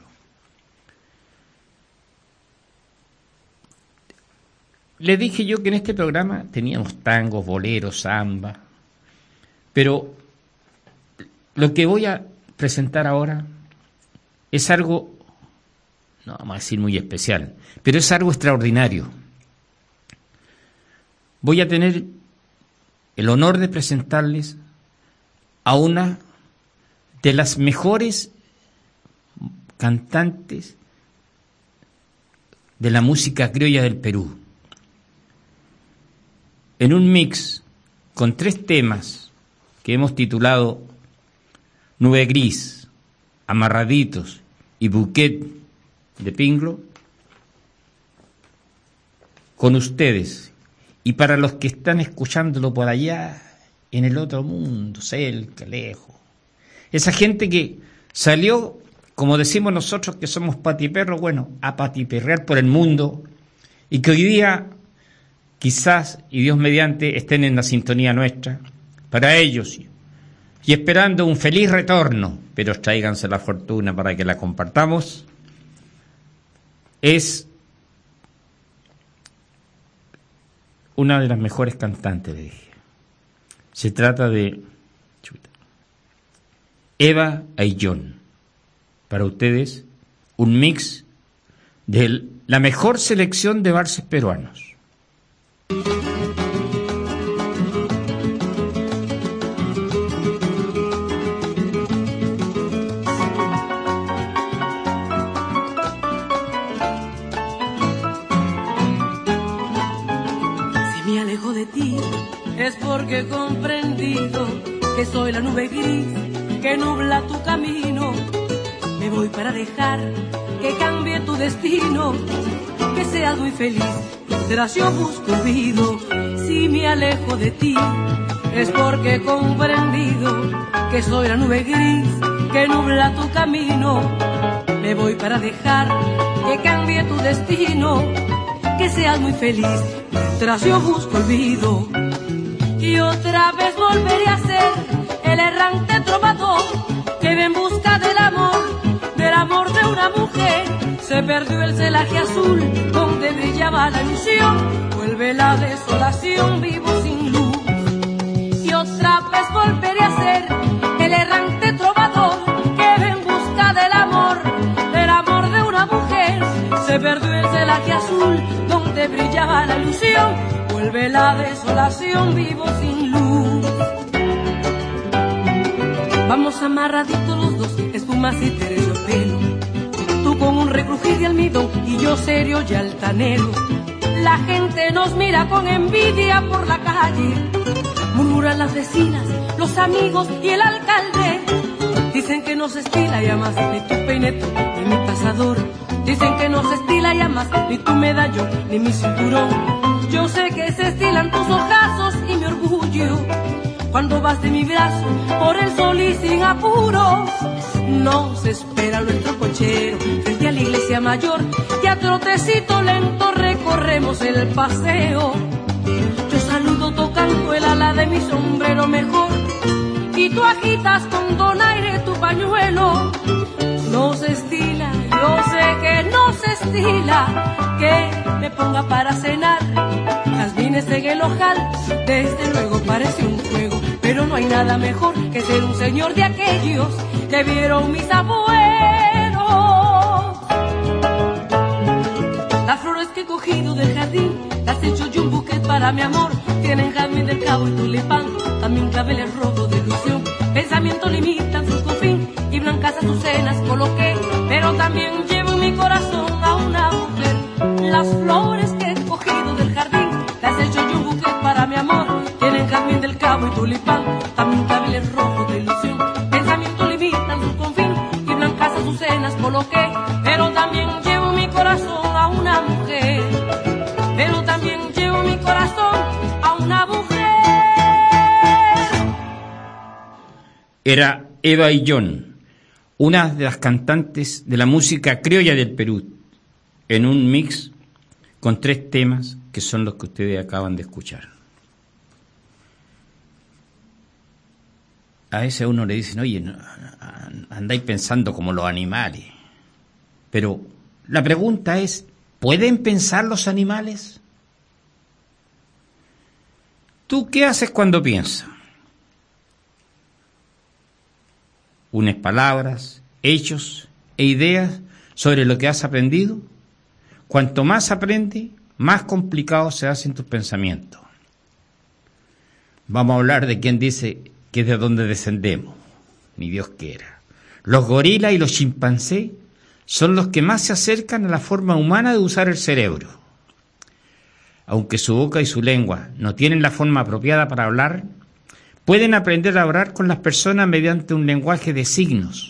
Les dije yo que en este programa teníamos tangos, boleros, samba, pero lo que voy a presentar ahora es algo no vamos a decir muy especial, pero es algo extraordinario. Voy a tener el honor de presentarles a una de las mejores cantantes de la música criolla del Perú, en un mix con 3 temas que hemos titulado Nube Gris, Amarraditos y Buquet de Pinglo, con ustedes y para los que están escuchándolo por allá en el otro mundo, cerca, lejos, esa gente que salió, como decimos nosotros que somos patiperros, bueno, a patiperrear por el mundo, y que hoy día quizás, y Dios mediante, estén en la sintonía nuestra, para ellos, y esperando un feliz retorno, pero tráiganse la fortuna para que la compartamos, es una de las mejores cantantes, le dije. Se trata de Eva Ayllón. Para ustedes, un mix de la mejor selección de valses peruanos. Si me alejo de ti es porque he comprendido que soy la nube gris que nubla tu camino. Me voy para dejar que cambie tu destino, que seas muy feliz, serás yo busco olvido. Si me alejo de ti es porque he comprendido que soy la nube gris que nubla tu camino. Me voy para dejar que cambie tu destino, que seas muy feliz, mientras yo busco olvido. Y otra vez volveré a ser el errante trovador que va en busca del amor de una mujer. Se perdió el celaje azul donde brillaba la ilusión, vuelve la desolación, vivo sin luz. Y otra vez volveré a ser el errante trovador que va en busca del amor de una mujer. Se perdió el celaje azul donde brillaba la ilusión, vuelve la desolación, vivo sin luz. Vamos amarraditos los dos, espumas y terciopelo, tú con un recrujir de almidón y yo serio y altanero. La gente nos mira con envidia por la calle, murmuran las vecinas, los amigos y el alcalde. Dicen que no se estila ya más ni tu peineto ni mi pasador. Dicen que no se estila ya más ni tu medallón ni mi cinturón. Yo sé que se estilan tus ojazos y mi orgullo cuando vas de mi brazo por el sol y sin apuros. Nos espera nuestro cochero frente a la iglesia mayor y a trotecito lento recorremos el paseo. Yo saludo tocando el ala de mi sombrero mejor y tú agitas con donaire tu pañuelo. No se estila, yo sé que no se estila que me ponga para cenar jazmines en el ojal. Desde luego parece un juego, pero no hay nada mejor que ser un señor de aquellos que vieron mis abuelos. Las flores que he cogido del jardín las he hecho yo un buquet para mi amor. Tienen jazmín del cabo y tulipán, también claveles rojos de ilusión. Pensamiento limitan su confín y blancas azucenas coloqué, pero también llevo en mi corazón a una mujer. Las flores que he cogido del jardín las he hecho yo un buquet para mi amor. Tienen jazmín del cabo y tulipán, también claveles rojos de ilusión. Pensamiento limitan su confín y blancas azucenas coloqué, pero también llevo en mi corazón a una mujer. Pero también llevo en mi corazón a una mujer. Era Eva Ayllón, una de las cantantes de la música criolla del Perú, en un mix con 3 temas que son los que ustedes acaban de escuchar. A veces a uno le dicen, oye, no, andáis pensando como los animales. Pero la pregunta es, ¿pueden pensar los animales? ¿Tú qué haces cuando piensas? Unes palabras, hechos e ideas sobre lo que has aprendido? Cuanto más aprendes, más complicados se hacen tus pensamientos. Vamos a hablar de quien dice que es de donde descendemos, ni Dios quiera. Los gorilas y los chimpancés son los que más se acercan a la forma humana de usar el cerebro. Aunque su boca y su lengua no tienen la forma apropiada para hablar, pueden aprender a hablar con las personas mediante un lenguaje de signos.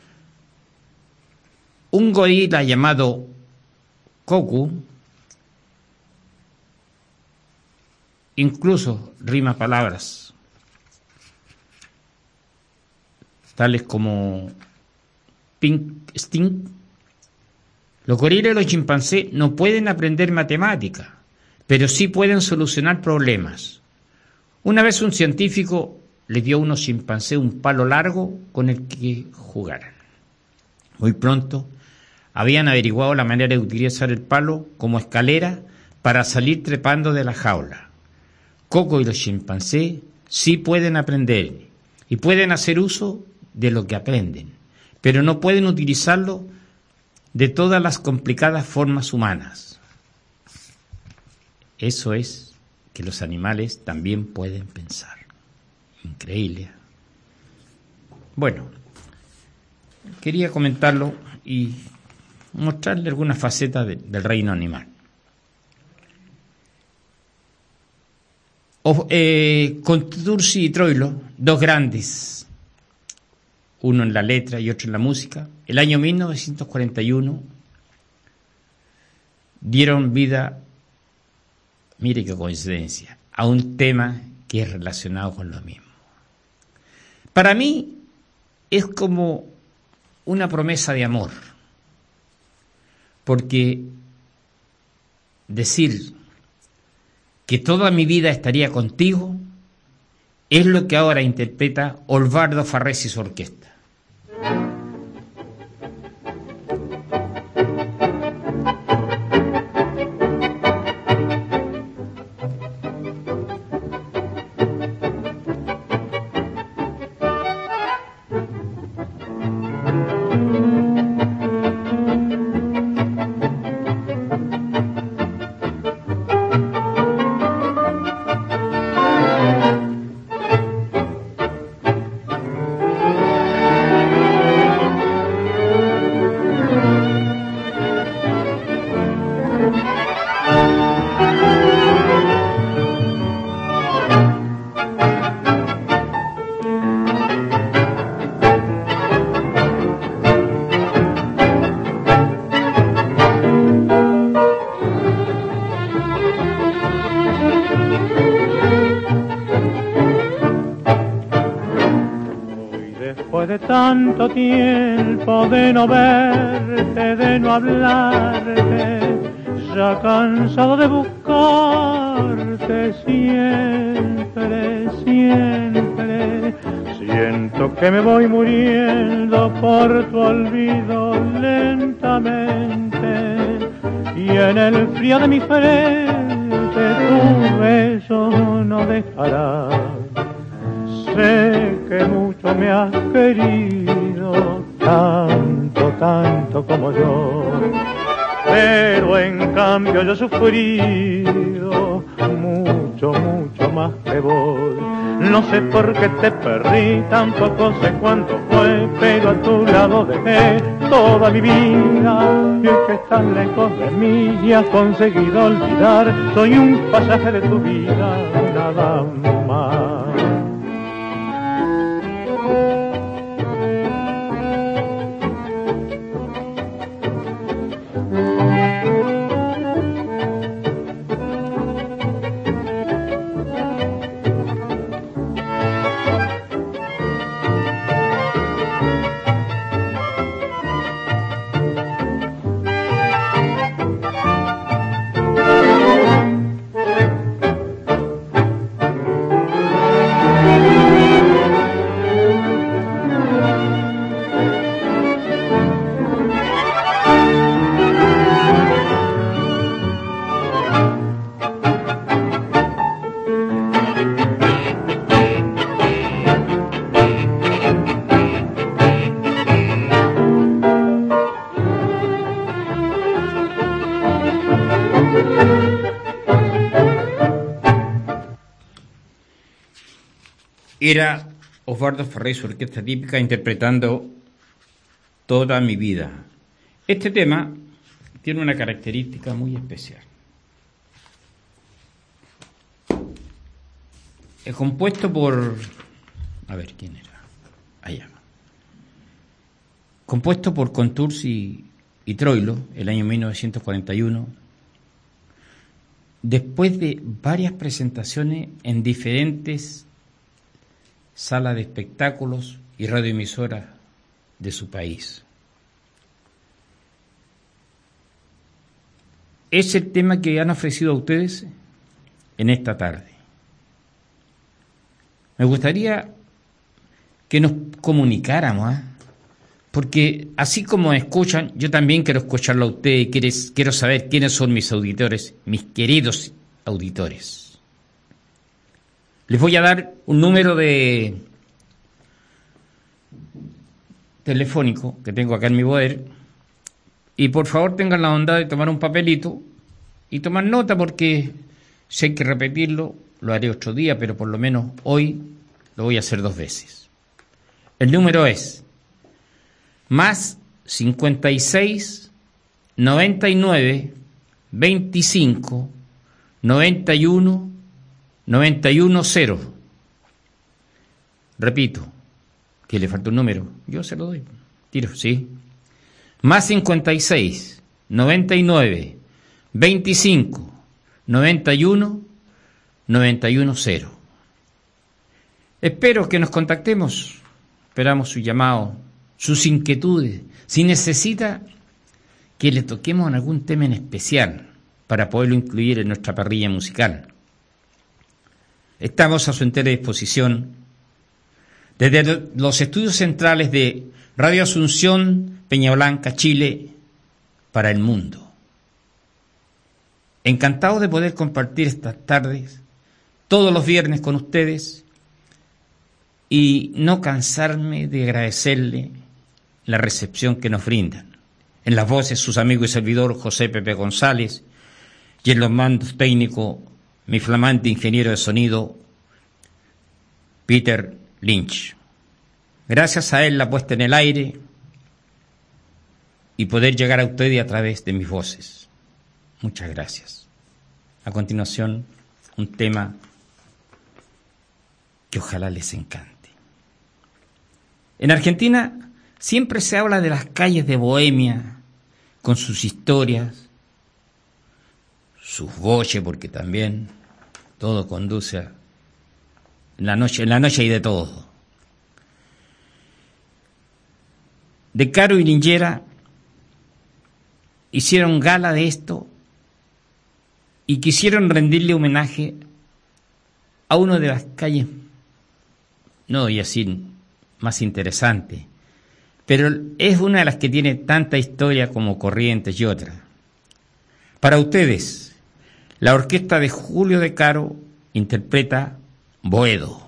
Un gorila llamado Koku incluso rima palabras tales como pink stink. Los gorilas y los chimpancés no pueden aprender matemática, pero sí pueden solucionar problemas. Una vez un científico le dio a unos chimpancés un palo largo con el que jugaran. Muy pronto habían averiguado la manera de utilizar el palo como escalera para salir trepando de la jaula. Coco y los chimpancés sí pueden aprender y pueden hacer uso de lo que aprenden, pero no pueden utilizarlo de todas las complicadas formas humanas. Eso es que los animales también pueden pensar. Increíble. Bueno, quería comentarlo y mostrarle algunas facetas del reino animal. Contursi y Troilo, dos grandes, uno en la letra y otro en la música, el año 1941 dieron vida, mire qué coincidencia, a un tema que es relacionado con lo mismo. Para mí es como una promesa de amor, porque decir que toda mi vida estaría contigo es lo que ahora interpreta Osvaldo Farrés y su orquesta. Tanto tiempo de no verte, de no hablarte, ya cansado de buscarte siempre, siempre. Siento que me voy muriendo por tu olvido lentamente, y en el frío de mi frente tu beso no dejará. Sé que mucho me has querido, tanto, tanto como yo, pero en cambio yo he sufrido mucho, mucho más que vos. No sé por qué te perdí, tampoco sé cuánto fue, pero a tu lado dejé toda mi vida. Y es que estás lejos de mí y has conseguido olvidar, soy un pasaje de tu vida, nada más. Era Osvaldo Ferrer, su orquesta típica, interpretando Toda mi vida. Este tema tiene una característica muy especial. Es compuesto por... A ver, ¿quién era? Allá. Compuesto por Contursi y Troilo, el año 1941, después de varias presentaciones en diferentes salas de espectáculos y radioemisoras de su país. Es el tema que han ofrecido a ustedes en esta tarde. Me gustaría que nos comunicáramos, porque así como escuchan, yo también quiero escucharlo a ustedes, quiero saber quiénes son mis auditores, mis queridos auditores. Les voy a dar un número de telefónico que tengo acá en mi poder, y por favor tengan la bondad de tomar un papelito y tomar nota, porque si hay que repetirlo, lo haré otro día, pero por lo menos hoy lo voy a hacer 2 veces. El número es más 56 99 25 91 91 0. Repito, que le falta un número, yo se lo doy, tiro, ¿sí? Más 56 99 25 91 91 0. Espero que nos contactemos, esperamos su llamado, sus inquietudes, si necesita que le toquemos en algún tema en especial para poderlo incluir en nuestra parrilla musical. Estamos a su entera disposición desde los estudios centrales de Radio Asunción, Peñablanca, Chile, para el mundo. Encantado de poder compartir estas tardes, todos los viernes con ustedes, y no cansarme de agradecerle la recepción que nos brindan. En las voces, sus amigos y servidor José Pepe González, y en los mandos técnicos, mi flamante ingeniero de sonido, Peter Lynch. Gracias a él la puesta en el aire y poder llegar a ustedes a través de mis voces. Muchas gracias. A continuación, un tema que ojalá les encante. En Argentina siempre se habla de las calles de Bohemia, con sus historias, sus boches, porque también todo conduce a... En la noche hay de todo. De Caro y Lingera hicieron gala de esto y quisieron rendirle homenaje a una de las calles, no voy a decir más interesante, pero es una de las que tiene tanta historia como Corrientes y otras. Para ustedes, la orquesta de Julio de Caro interpreta Boedo.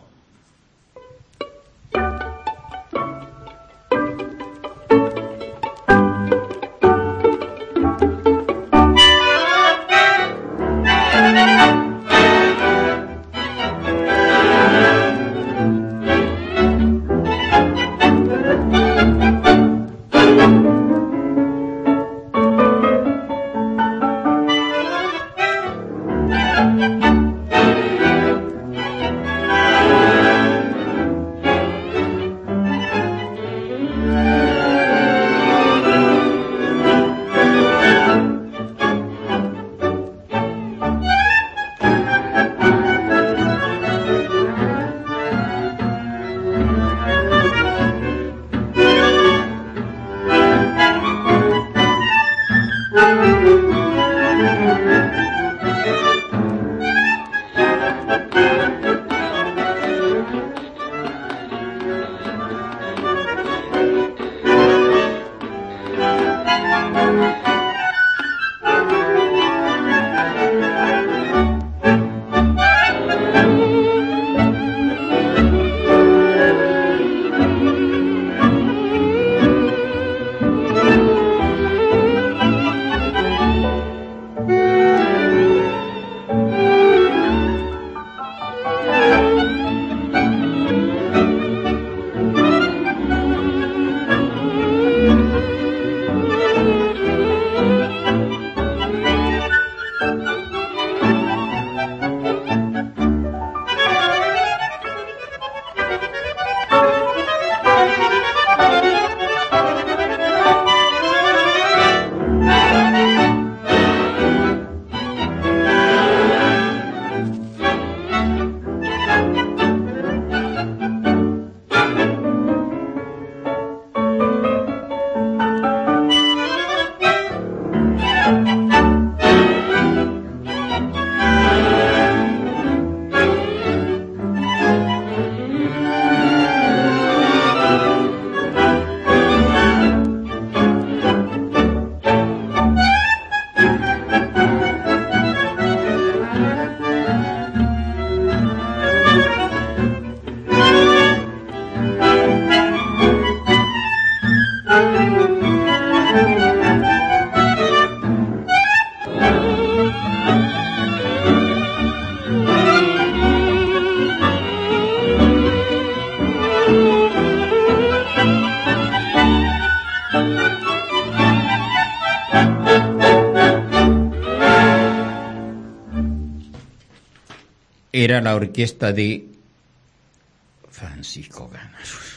era la orquesta de Francisco Gana.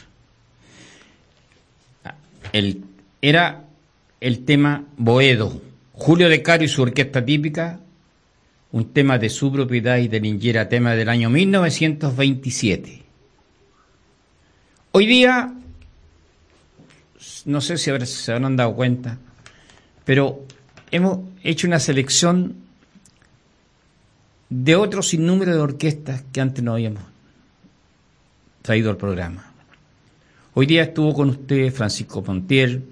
Era el tema Boedo, Julio De Caro y su orquesta típica, un tema de su propiedad y de Lingera, tema del año 1927. Hoy día, no sé si se habrán dado cuenta, pero hemos hecho una selección de otro sinnúmero de orquestas que antes no habíamos traído al programa. Hoy día estuvo con usted Francisco Pontiel,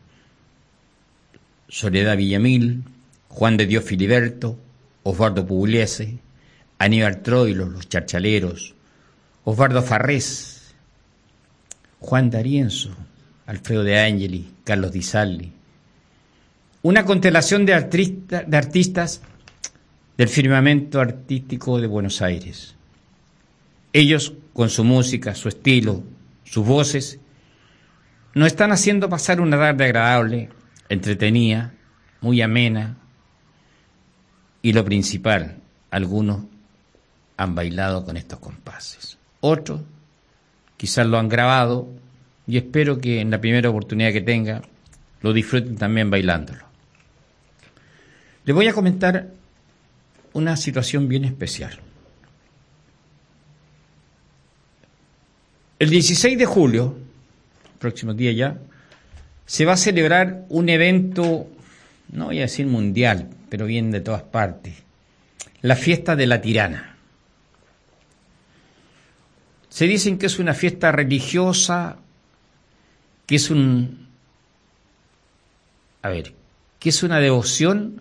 Soledad Villamil, Juan de Dios Filiberto, Osvaldo Pugliese, Aníbal Troilo, los Charchaleros, Osvaldo Farrés, Juan D'Arienzo, Alfredo de Angeli, Carlos Di Salli. Una constelación de artistas del firmamento artístico de Buenos Aires. Ellos, con su música, su estilo, sus voces, nos están haciendo pasar una tarde agradable, entretenida, muy amena, y lo principal, algunos han bailado con estos compases. Otros quizás lo han grabado y espero que en la primera oportunidad que tenga lo disfruten también bailándolo. Les voy a comentar una situación bien especial. El 16 de julio, próximo día ya, se va a celebrar un evento, no voy a decir mundial, pero bien de todas partes, la fiesta de la Tirana. Se dicen que es una fiesta religiosa, que es que es una devoción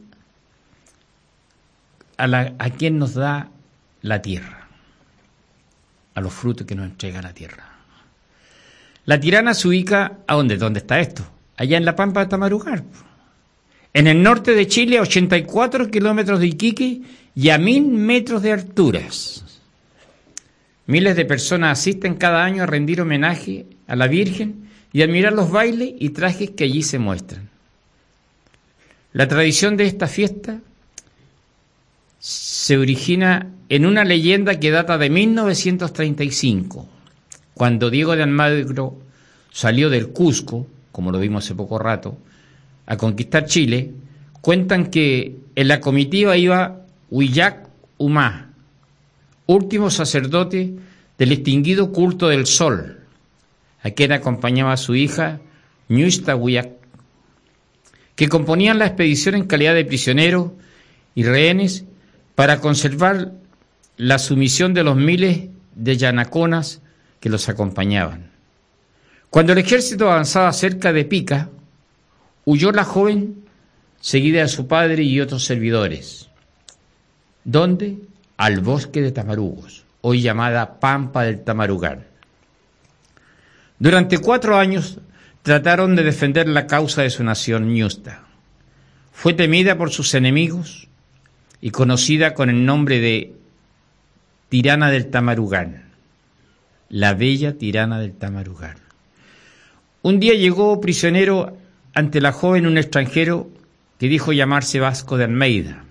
a quien nos da la tierra, a los frutos que nos entrega la tierra. La Tirana se ubica, ¿a dónde? ¿Dónde está esto? Allá en la Pampa de Tamarugal, en el norte de Chile, a 84 kilómetros de Iquique y a 1000 metros de alturas. Miles de personas asisten cada año a rendir homenaje a la Virgen y admirar los bailes y trajes que allí se muestran. La tradición de esta fiesta se origina en una leyenda que data de 1935, cuando Diego de Almagro salió del Cusco, como lo vimos hace poco rato, a conquistar Chile. Cuentan que en la comitiva iba Huillac Humá, último sacerdote del extinguido culto del sol, a quien acompañaba a su hija Ñusta Huillac, que componían la expedición en calidad de prisioneros y rehenes para conservar la sumisión de los miles de yanaconas que los acompañaban. Cuando el ejército avanzaba cerca de Pica, huyó la joven seguida de su padre y otros servidores. ¿Dónde? Al bosque de Tamarugos, hoy llamada Pampa del Tamarugal. Durante 4 años trataron de defender la causa de su nación Ñusta. Fue temida por sus enemigos y conocida con el nombre de Tirana del Tamarugal, la bella Tirana del Tamarugal. Un día llegó prisionero ante la joven un extranjero que dijo llamarse Vasco de Almeida.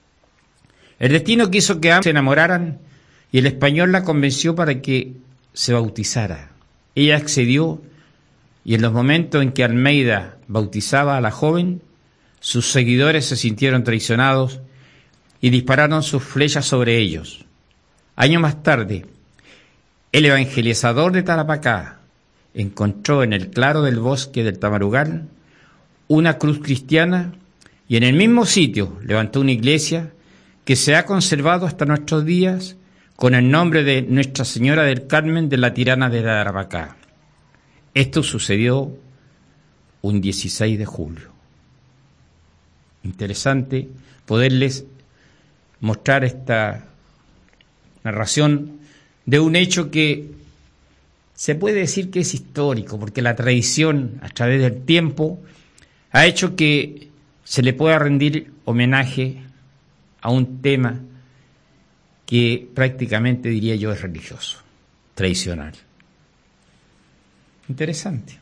El destino quiso que ambos se enamoraran y el español la convenció para que se bautizara. Ella accedió y en los momentos en que Almeida bautizaba a la joven, sus seguidores se sintieron traicionados y dispararon sus flechas sobre ellos. Años más tarde, el evangelizador de Tarapacá encontró en el claro del bosque del Tamarugal una cruz cristiana y en el mismo sitio levantó una iglesia que se ha conservado hasta nuestros días con el nombre de Nuestra Señora del Carmen de la Tirana de Tarapacá. Esto sucedió un 16 de julio. Interesante poderles mostrar esta narración de un hecho que se puede decir que es histórico, porque la tradición a través del tiempo ha hecho que se le pueda rendir homenaje a un tema que prácticamente, diría yo, es religioso, tradicional. Interesante.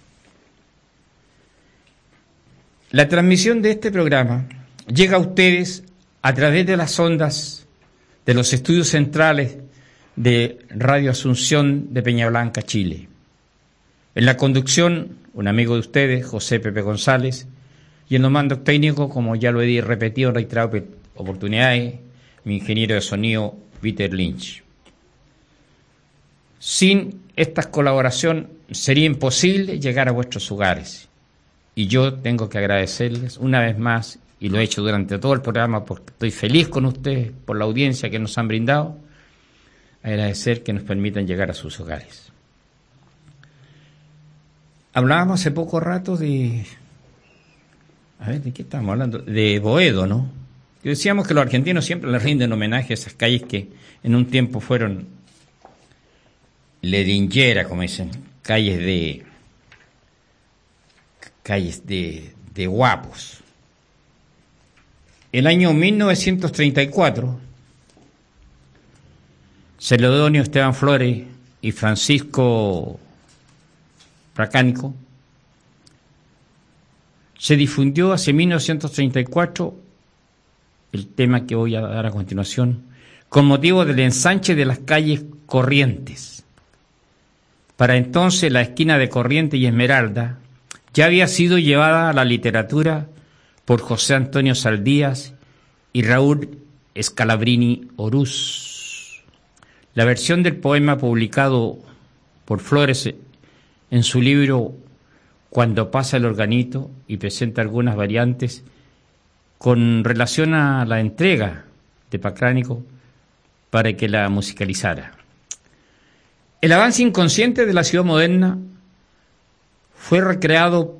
La transmisión de este programa llega a ustedes a través de las ondas de los estudios centrales de Radio Asunción de Peña Blanca, Chile. En la conducción, un amigo de ustedes, José Pepe González, y en los mandos técnicos, como ya lo he repetido en reiteradas oportunidades, mi ingeniero de sonido, Peter Lynch. Sin esta colaboración sería imposible llegar a vuestros hogares. Y yo tengo que agradecerles una vez más, y lo he hecho durante todo el programa porque estoy feliz con ustedes por la audiencia que nos han brindado, agradecer que nos permitan llegar a sus hogares. Hablábamos hace poco rato de... ¿de qué estamos hablando? De Boedo, ¿no? Que decíamos que los argentinos siempre le rinden homenaje a esas calles que en un tiempo fueron ledingeras, como dicen, calles de guapos. El año 1934, Celedonio Esteban Flores y Francisco Pracánico, se difundió hacia 1934 el tema que voy a dar a continuación, con motivo del ensanche de las calles Corrientes. Para entonces la esquina de Corrientes y Esmeralda ya había sido llevada a la literatura por José Antonio Saldías y Raúl Scalabrini Orús. La versión del poema publicado por Flores en su libro Cuando pasa el organito, y presenta algunas variantes con relación a la entrega de Pracánico para que la musicalizara. El avance inconsciente de la ciudad moderna fue recreando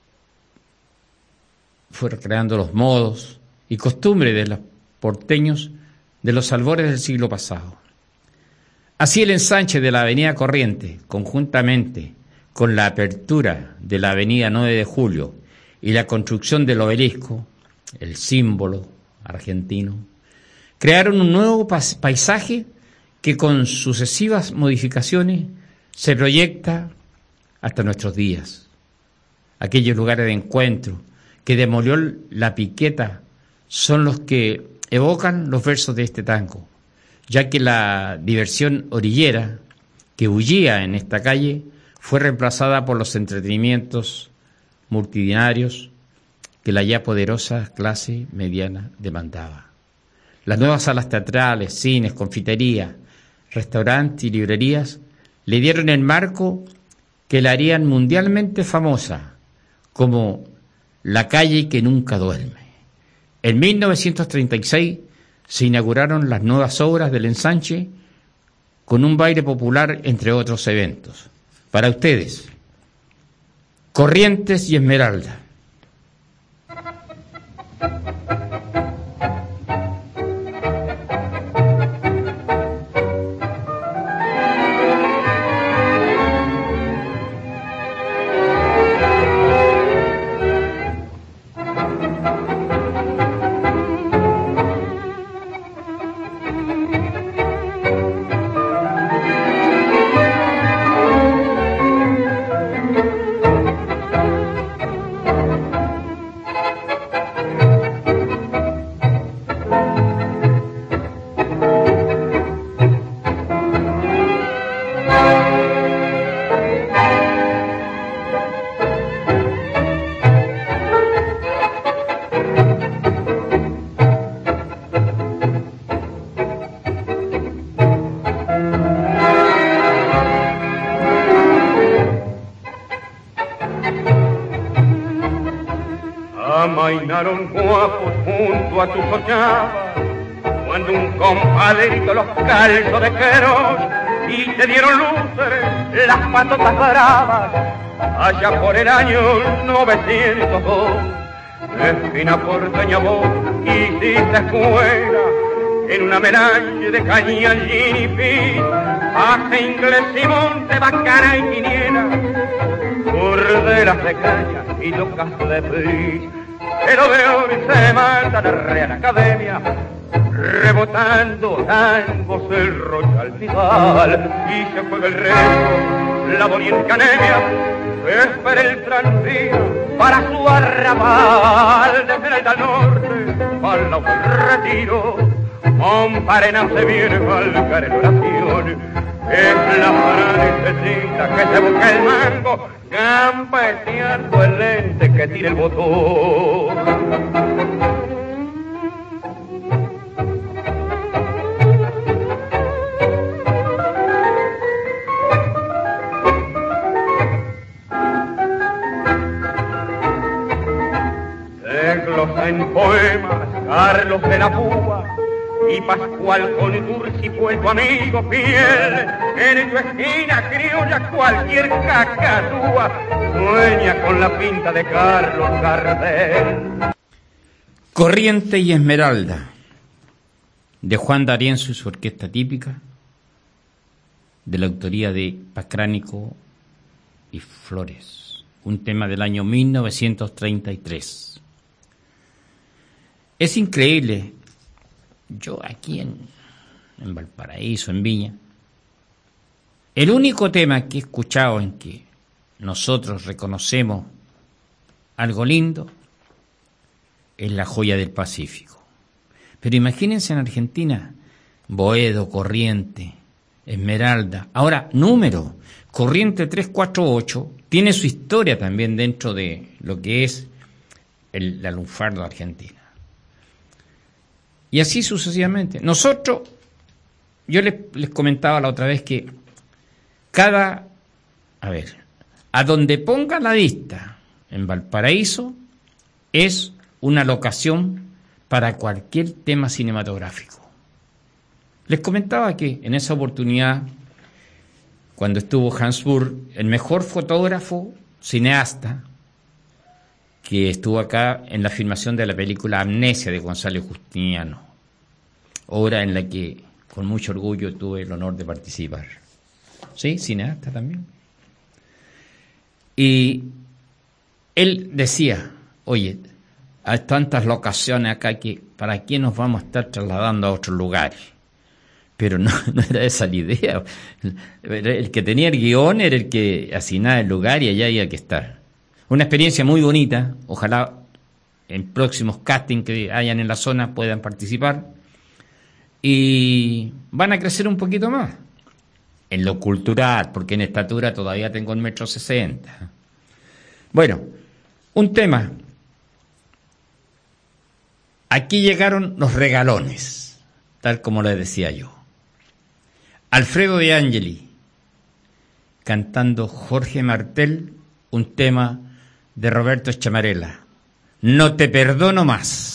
los modos y costumbres de los porteños de los albores del siglo pasado. Así el ensanche de la avenida Corrientes, conjuntamente con la apertura de la avenida 9 de Julio y la construcción del obelisco, el símbolo argentino, crearon un nuevo paisaje que con sucesivas modificaciones se proyecta hasta nuestros días. Aquellos lugares de encuentro que demolió la piqueta son los que evocan los versos de este tango, ya que la diversión orillera que bullía en esta calle fue reemplazada por los entretenimientos multitudinarios que la ya poderosa clase mediana demandaba. Las nuevas salas teatrales, cines, confiterías, restaurantes y librerías le dieron el marco que la harían mundialmente famosa como la calle que nunca duerme. En 1936 se inauguraron las nuevas obras del ensanche con un baile popular, entre otros eventos. Para ustedes, Corrientes y Esmeralda. Amainaron guapos junto a tu soñada, cuando un compadrito los calzó de queros y te dieron luces las patotas bravas, allá por el año 902. Esquina porteña vos hiciste escuela en una melange de caña, gin y pis, hace inglés y monte, bacana y quiniela, burdelas de caña y locas de pis. Pero de hoy se manda la Real Academia, rebotando tangos el Royal Vidal, y se juega el resto, la Borienca anemia, espera el tranvía para su arrabal, desde el norte, al lado del Retiro, Monparena se viene a valgar en oración, Es la francesita que se busca el mango, gambeteando el lente que tira el botón. En poemas, Carlos de la Púa y Pascual con Dursi fue tu amigo fiel. En tu esquina criolla cualquier cacatúa sueña con la pinta de Carlos Gardel. Corriente y Esmeralda, de Juan D'Arienzo y su orquesta típica, de la autoría de Pacránico y Flores, un tema del año 1933. Es increíble, yo aquí en Valparaíso, en Viña, el único tema que he escuchado en que nosotros reconocemos algo lindo es La Joya del Pacífico. Pero imagínense en Argentina, Boedo, Corriente, Esmeralda, ahora número, Corriente 348, tiene su historia también dentro de lo que es la lunfardo argentina. Y así sucesivamente. Nosotros, yo les comentaba la otra vez que a donde ponga la vista en Valparaíso es una locación para cualquier tema cinematográfico. Les comentaba que en esa oportunidad, cuando estuvo Hans Burg, el mejor fotógrafo cineasta que estuvo acá en la filmación de la película Amnesia de Gonzalo Justiniano, obra en la que con mucho orgullo tuve el honor de participar. Sí, cineasta también. Y él decía, oye, hay tantas locaciones acá que ¿para qué nos vamos a estar trasladando a otros lugares? Pero no era esa la idea. El que tenía el guión era el que asignaba el lugar y allá había que estar. Una experiencia muy bonita, ojalá en próximos castings que hayan en la zona puedan participar y van a crecer un poquito más en lo cultural, porque en estatura todavía tengo 1,60 m. Bueno, un tema. Aquí llegaron los regalones, tal como les decía yo. Alfredo De Angeli cantando Jorge Martel, un tema de Roberto Chamarela, No te perdono más.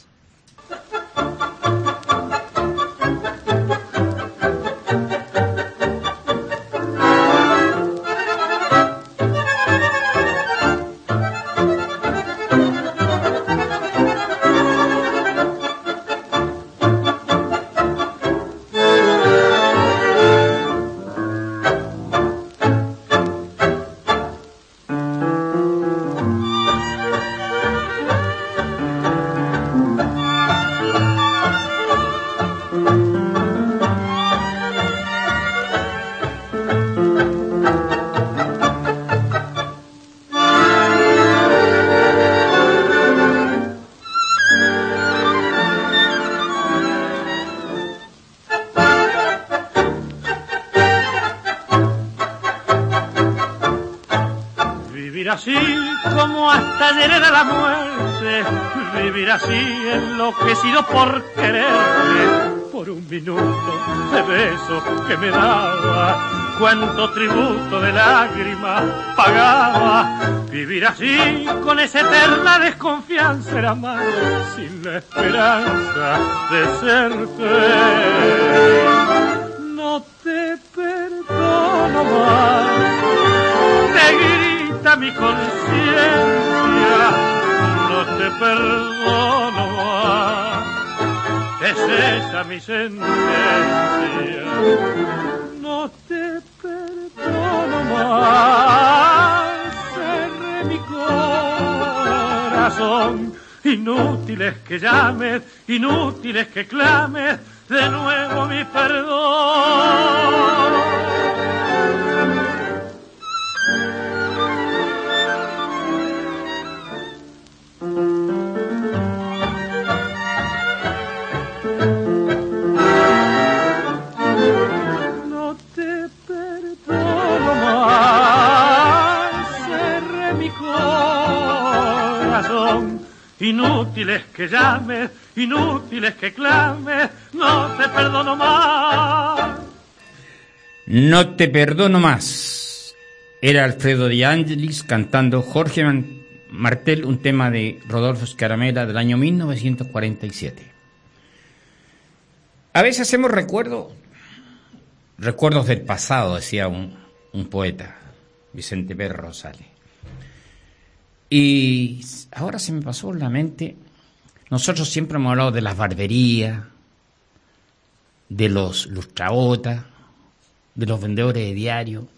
Así como hasta llegar a la muerte, vivir así enloquecido por quererte, por un minuto de beso que me daba, cuánto tributo de lágrimas pagaba. Vivir así con esa eterna desconfianza era más, sin la esperanza de serte. No te perdono más, te grita mi conciencia, no te perdono más, te cesa mi sentencia, no te perdono más, cerré mi corazón, inútiles que llames, inútiles que clames de nuevo mi perdón. No Inútiles que llames, inútiles que clames, no te perdono más. No te perdono más. Era Alfredo De Angelis cantando Jorge Martel, un tema de Rodolfo Scaramella del año 1947. A veces hacemos recuerdos del pasado, decía un poeta, Vicente Pérez Rosales. Y ahora se me pasó en la mente, nosotros siempre hemos hablado de las barberías, de los lustrabotas, de los vendedores de diario,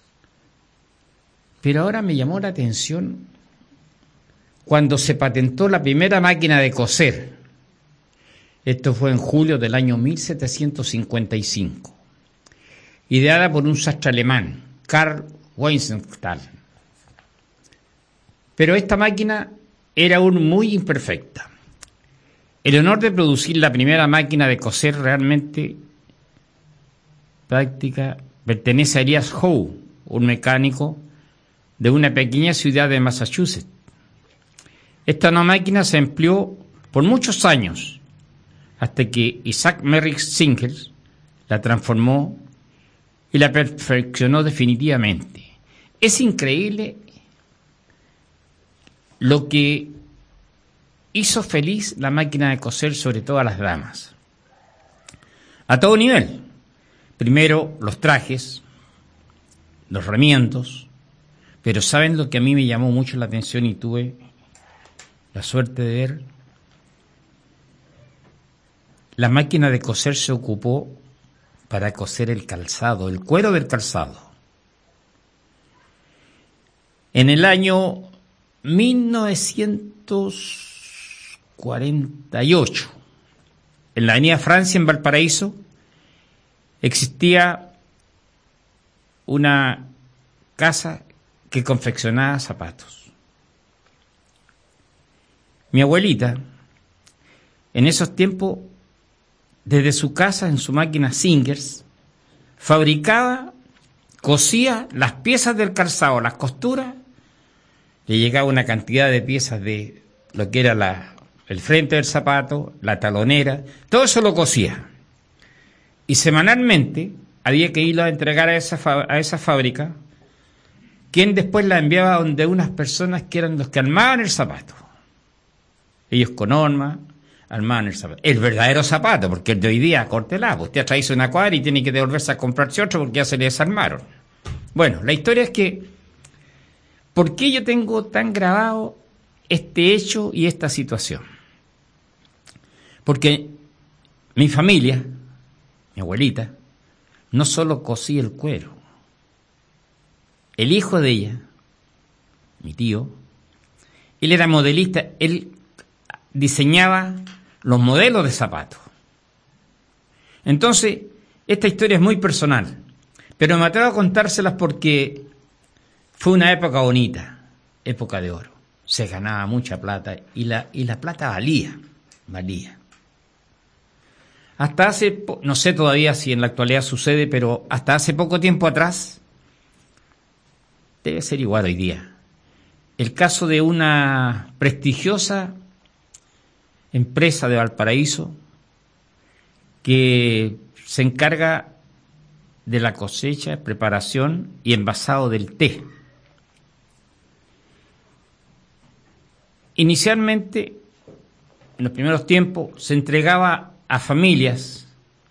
pero ahora me llamó la atención cuando se patentó la primera máquina de coser. Esto fue en julio del año 1755, ideada por un sastre alemán, Karl Weisenthal. Pero esta máquina era aún muy imperfecta. El honor de producir la primera máquina de coser realmente práctica pertenece a Elias Howe, un mecánico de una pequeña ciudad de Massachusetts. Esta máquina se empleó por muchos años hasta que Isaac Merrick Singer la transformó y la perfeccionó definitivamente. Es increíble lo que hizo feliz la máquina de coser, sobre todo a las damas, a todo nivel. Primero los trajes, los remiendos, pero ¿saben lo que a mí me llamó mucho la atención y tuve la suerte de ver? La máquina de coser se ocupó para coser el calzado, el cuero del calzado. En el año 1948, en la avenida Francia, en Valparaíso, existía una casa que confeccionaba zapatos. Mi abuelita, en esos tiempos, desde su casa, en su máquina Singers, fabricaba, cosía las piezas del calzado, las costuras. Le llegaba una cantidad de piezas de lo que era el frente del zapato, la talonera, todo eso lo cosía. Y semanalmente había que irlo a entregar a esa fábrica, quien después la enviaba donde unas personas que eran los que armaban el zapato. Ellos con norma armaban el zapato. El verdadero zapato, porque el de hoy día, córtela, usted ha traído una cuadra y tiene que devolverse a comprarse otro porque ya se le desarmaron. Bueno, la historia es que, ¿por qué yo tengo tan grabado este hecho y esta situación? Porque mi familia, mi abuelita, no solo cosía el cuero. El hijo de ella, mi tío, él era modelista, él diseñaba los modelos de zapatos. Entonces, esta historia es muy personal, pero me atrevo a contárselas porque fue una época bonita, época de oro. Se ganaba mucha plata y la plata valía. Hasta hace, no sé todavía si en la actualidad sucede, pero hasta hace poco tiempo atrás, debe ser igual hoy día, el caso de una prestigiosa empresa de Valparaíso que se encarga de la cosecha, preparación y envasado del té. Inicialmente, en los primeros tiempos, se entregaba a familias,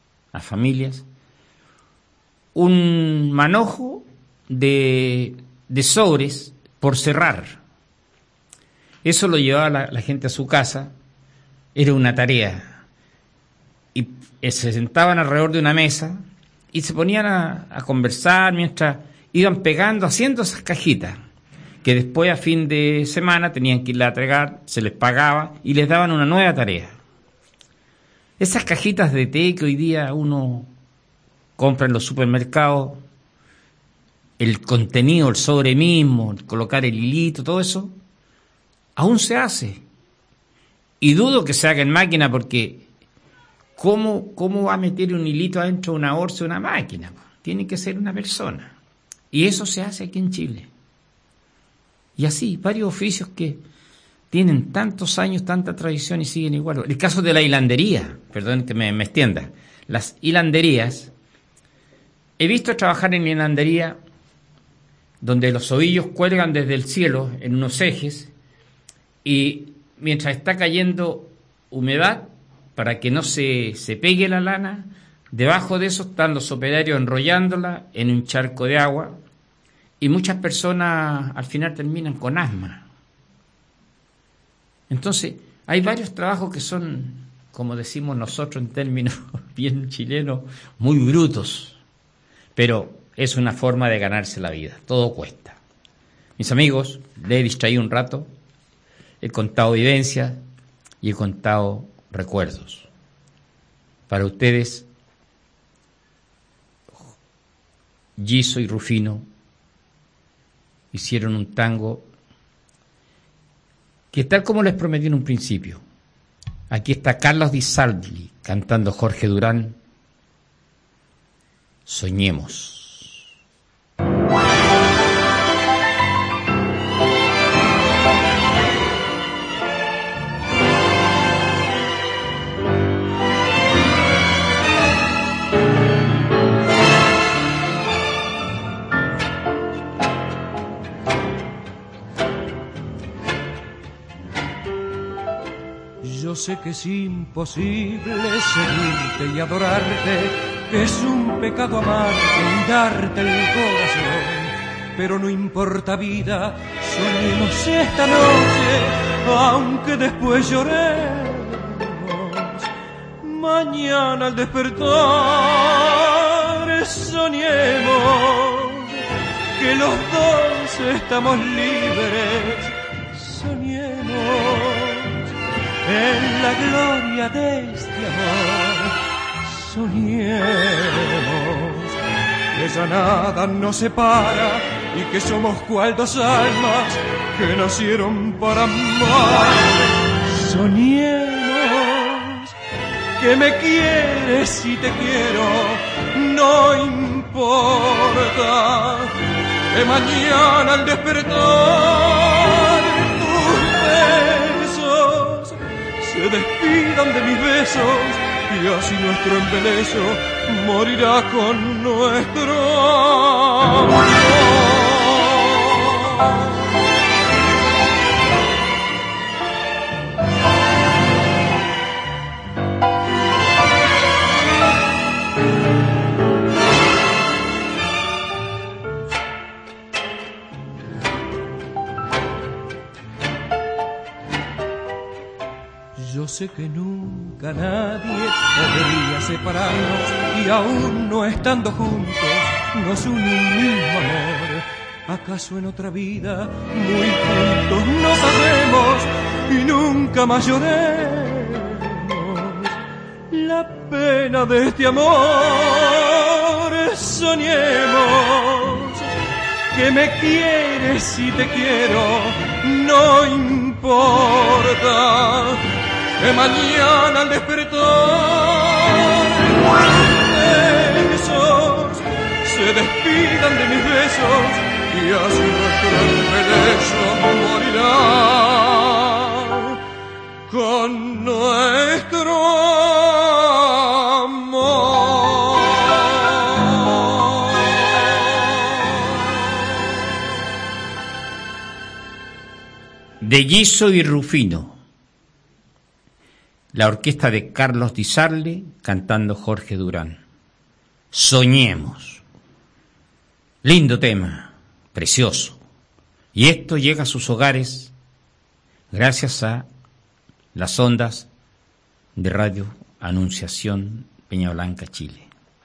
un manojo de sobres por cerrar. Eso lo llevaba la gente a su casa, era una tarea. Y se sentaban alrededor de una mesa y se ponían a conversar mientras iban pegando, haciendo esas cajitas, que después a fin de semana tenían que irla a entregar, se les pagaba y les daban una nueva tarea. Esas cajitas de té que hoy día uno compra en los supermercados, el contenido, el sobre mismo, el colocar el hilito, todo eso, aún se hace. Y dudo que se haga en máquina porque ¿cómo va a meter un hilito adentro de una orza de una máquina? Tiene que ser una persona. Y eso se hace aquí en Chile. Y así, varios oficios que tienen tantos años, tanta tradición y siguen igual. El caso de la hilandería, perdón que me extienda. Las hilanderías, he visto trabajar en hilandería donde los ovillos cuelgan desde el cielo en unos ejes y mientras está cayendo humedad, para que no se pegue la lana, debajo de eso están los operarios enrollándola en un charco de agua y muchas personas al final terminan con asma. Entonces, hay varios trabajos que son, como decimos nosotros en términos bien chilenos, muy brutos, pero es una forma de ganarse la vida, todo cuesta. Mis amigos, les he distraído un rato, he contado vivencias y he contado recuerdos. Para ustedes, Giso y Rufino hicieron un tango que, tal como les prometí en un principio, aquí está Carlos Di Sarli cantando Jorge Durán, Soñemos. Yo sé que es imposible seguirte y adorarte, que es un pecado amarte y darte el corazón, pero no importa vida, soñemos esta noche, aunque después lloremos. Mañana al despertar soñemos que los dos estamos libres, soñemos en la gloria de este amor, soñemos que ya nada nos separa y que somos cual dos almas que nacieron para amar. Soñemos que me quieres y te quiero, no importa que mañana al despertar se despidan de mis besos y así nuestro embeleso morirá con nuestro amor. Yo sé que nunca nadie podría separarnos y aún no estando juntos nos une un mismo amor. ¿Acaso en otra vida muy juntos nos hacemos y nunca más lloremos la pena de este amor? Soñemos que me quieres y te quiero, no importa que mañana al despertar besos se despidan de mis besos y así nuestro embeleso morirá con nuestro amor. De Giso y Rufino, la orquesta de Carlos Di Sarli cantando Jorge Durán. Soñemos. Lindo tema, precioso. Y esto llega a sus hogares gracias a las ondas de Radio Anunciación Peña Blanca, Chile.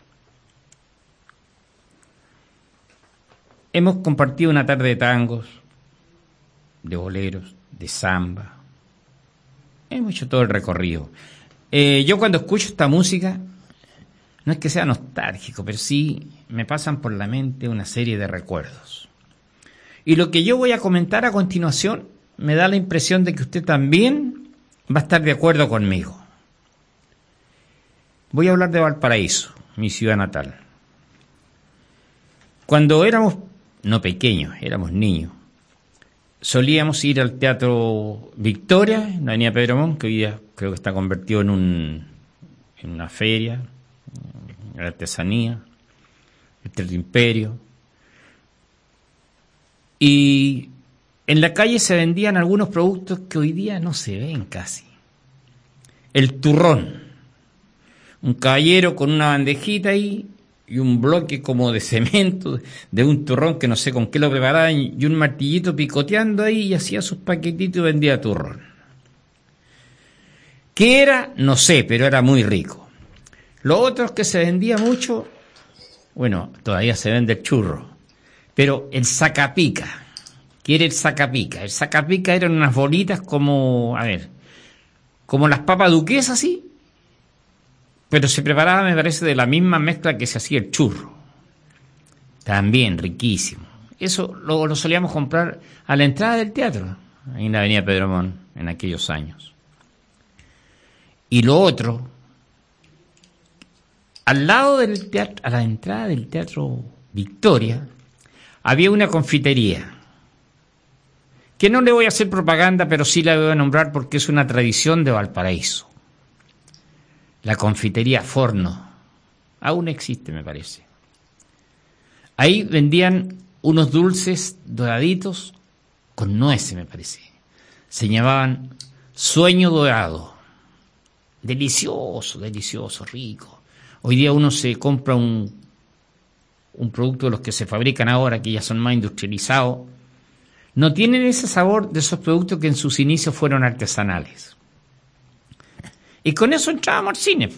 Hemos compartido una tarde de tangos, de boleros, de samba. Hemos hecho todo el recorrido. Yo cuando escucho esta música, no es que sea nostálgico, pero sí me pasan por la mente una serie de recuerdos. Y lo que yo voy a comentar a continuación me da la impresión de que usted también va a estar de acuerdo conmigo. Voy a hablar de Valparaíso, mi ciudad natal. Cuando éramos, no pequeños, éramos niños, solíamos ir al Teatro Victoria, en la avenida Pedro Montt, que hoy día creo que está convertido en una feria de artesanía, el Teatro Imperio. Y en la calle se vendían algunos productos que hoy día no se ven casi. El turrón. Un caballero con una bandejita ahí y un bloque como de cemento de un turrón que no sé con qué lo preparaban y un martillito picoteando ahí y hacía sus paquetitos y vendía turrón. ¿Qué era? No sé, pero era muy rico. Lo otro que se vendía mucho, bueno, todavía se vende el churro, pero el sacapica. ¿Qué era el sacapica? El sacapica eran unas bolitas como, como las papas duquesas, así, pero se preparaba, me parece, de la misma mezcla que se hacía el churro. También riquísimo. Eso lo solíamos comprar a la entrada del teatro, ahí en la avenida Pedro Montt, en aquellos años. Y lo otro, al lado del teatro, a la entrada del Teatro Victoria, había una confitería, que no le voy a hacer propaganda, pero sí la voy a nombrar porque es una tradición de Valparaíso. La confitería Forno. Aún existe, me parece. Ahí vendían unos dulces doraditos con nueces, me parece. Se llamaban Sueño Dorado. Delicioso, delicioso, rico. Hoy día uno se compra un producto de los que se fabrican ahora, que ya son más industrializados. No tienen ese sabor de esos productos que en sus inicios fueron artesanales. Y con eso entrábamos al cine.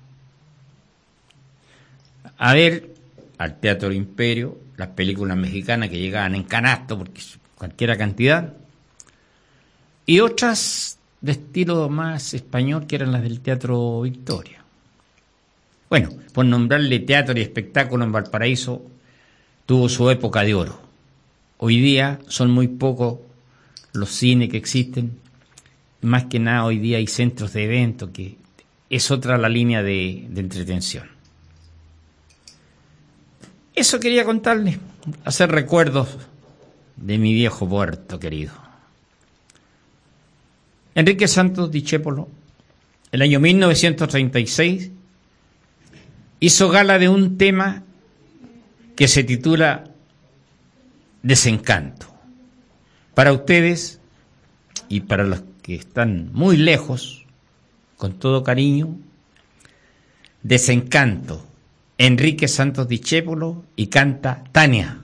A ver al Teatro Imperio, las películas mexicanas que llegaban en canasto, porque cualquiera cantidad, y otras de estilo más español, que eran las del Teatro Victoria. Bueno, por nombrarle teatro y espectáculo en Valparaíso, tuvo su época de oro. Hoy día son muy pocos los cines que existen. Más que nada hoy día hay centros de eventos, que es otra la línea de entretención. Eso quería contarles, hacer recuerdos de mi viejo puerto querido. Enrique Santos Discépolo, el año 1936, hizo gala de un tema que se titula Desencanto. Para ustedes y para los que están muy lejos, con todo cariño, Desencanto, Enrique Santos Discépolo, y canta Tania.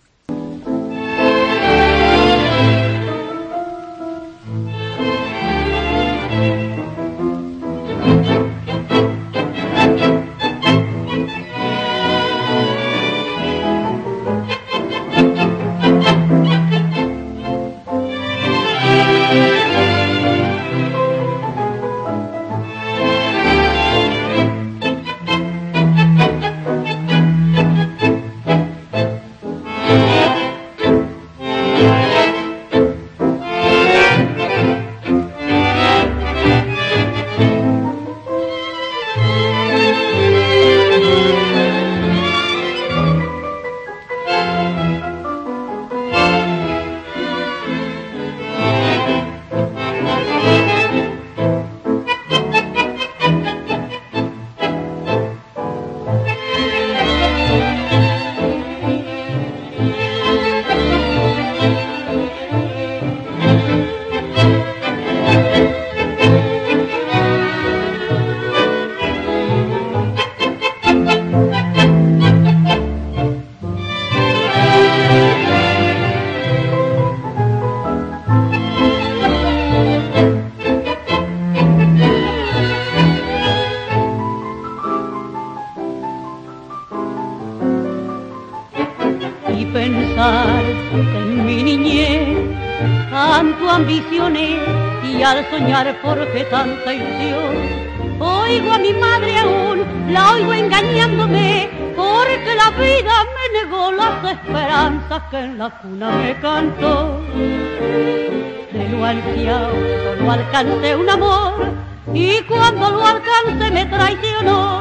Porque tanta ilusión, oigo a mi madre aún, la oigo engañándome, porque la vida me negó las esperanzas que en la cuna me cantó. De lo ansiado solo alcancé un amor, y cuando lo alcancé me traicionó.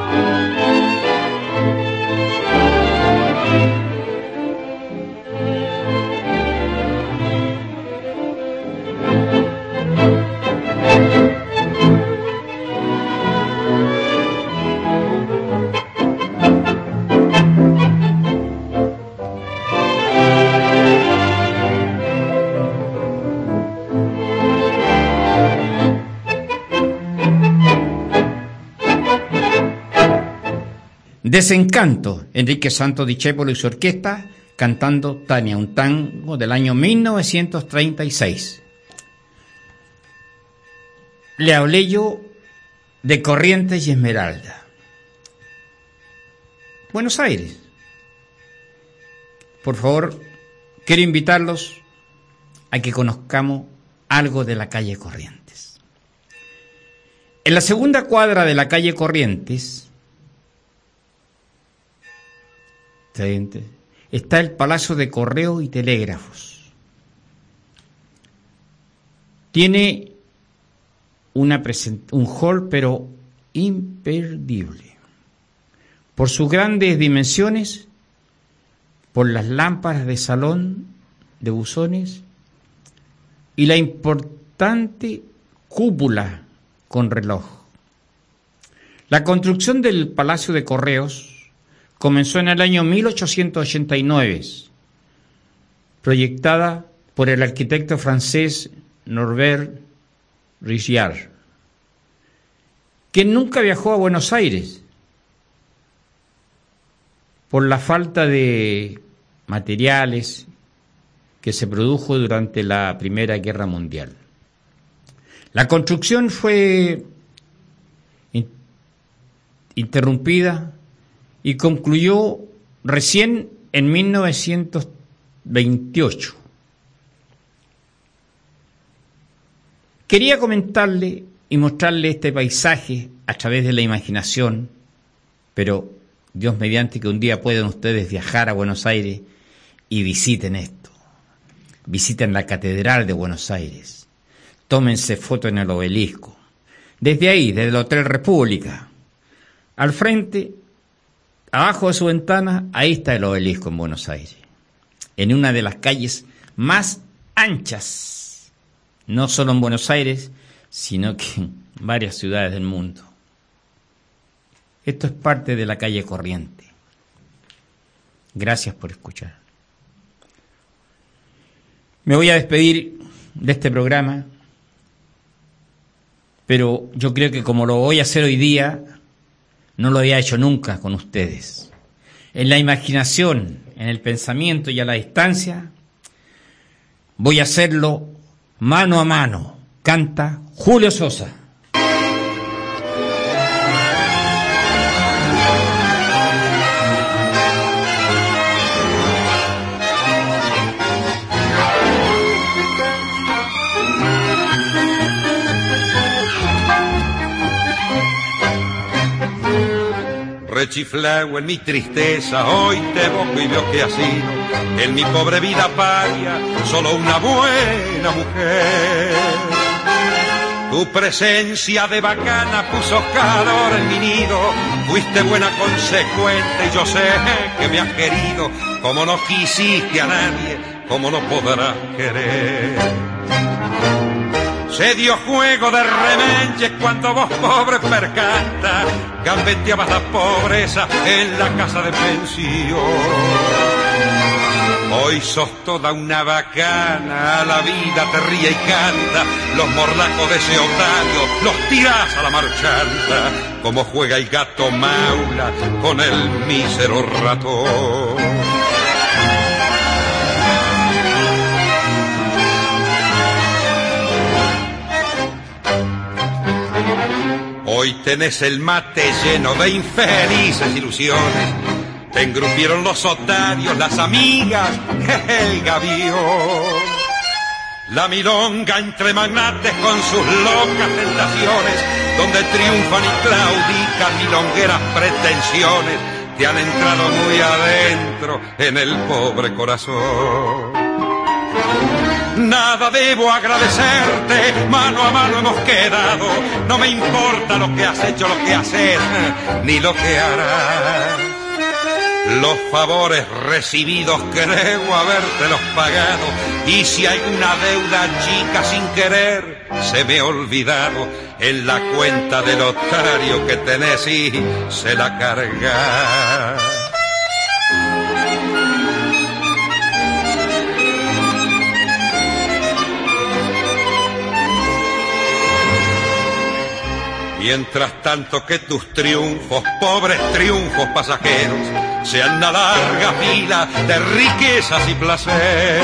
Desencanto, Enrique Santos Discépolo y su orquesta cantando Tania, un tango del año 1936. Le hablé yo de Corrientes y Esmeralda. Buenos Aires. Por favor, quiero invitarlos a que conozcamos algo de la calle Corrientes. En la segunda cuadra de la calle Corrientes está el Palacio de Correos y Telégrafos. Tiene un hall, pero imperdible, por sus grandes dimensiones, por las lámparas de salón de buzones y la importante cúpula con reloj. La construcción del Palacio de Correos comenzó en el año 1889, proyectada por el arquitecto francés Norbert Richard, que nunca viajó a Buenos Aires por la falta de materiales que se produjo durante la Primera Guerra Mundial. La construcción fue interrumpida y concluyó recién en 1928. Quería comentarle y mostrarle este paisaje a través de la imaginación, pero Dios mediante que un día puedan ustedes viajar a Buenos Aires y visiten esto. Visiten la Catedral de Buenos Aires. Tómense foto en el Obelisco. Desde ahí, desde el Hotel República, al frente, abajo de su ventana, ahí está el Obelisco en Buenos Aires. En una de las calles más anchas, no solo en Buenos Aires, sino que en varias ciudades del mundo. Esto es parte de la calle Corriente. Gracias por escuchar. Me voy a despedir de este programa, pero yo creo que como lo voy a hacer hoy día, no lo había hecho nunca con ustedes. En la imaginación, en el pensamiento y a la distancia, voy a hacerlo mano a mano. Canta Julio Sosa. Rechiflao en mi tristeza, hoy te evoco y veo que ha sido en mi pobre vida paria solo una buena mujer. Tu presencia de bacana puso calor en mi nido, fuiste buena consecuente y yo sé que me has querido, como no quisiste a nadie, como no podrás querer. Se dio juego de remenches cuando vos, pobre percanta, gambeteabas la pobreza en la casa de pensión. Hoy sos toda una bacana, la vida te ríe y canta, los morlacos de ese otario los tirás a la marchanta, como juega el gato maula con el mísero ratón. Hoy tenés el mate lleno de infelices ilusiones, te engrupieron los otarios, las amigas, el gavión. La milonga entre magnates con sus locas tentaciones, donde triunfan y claudican milongueras pretensiones, te han entrado muy adentro en el pobre corazón. Nada debo agradecerte, mano a mano hemos quedado, no me importa lo que has hecho, lo que haces, ni lo que harás. Los favores recibidos creo habértelos pagado, y si hay una deuda chica sin querer, se me ha olvidado en la cuenta del otario que tenés y se la carga. Mientras tanto que tus triunfos, pobres triunfos pasajeros, sean una larga fila de riquezas y placer.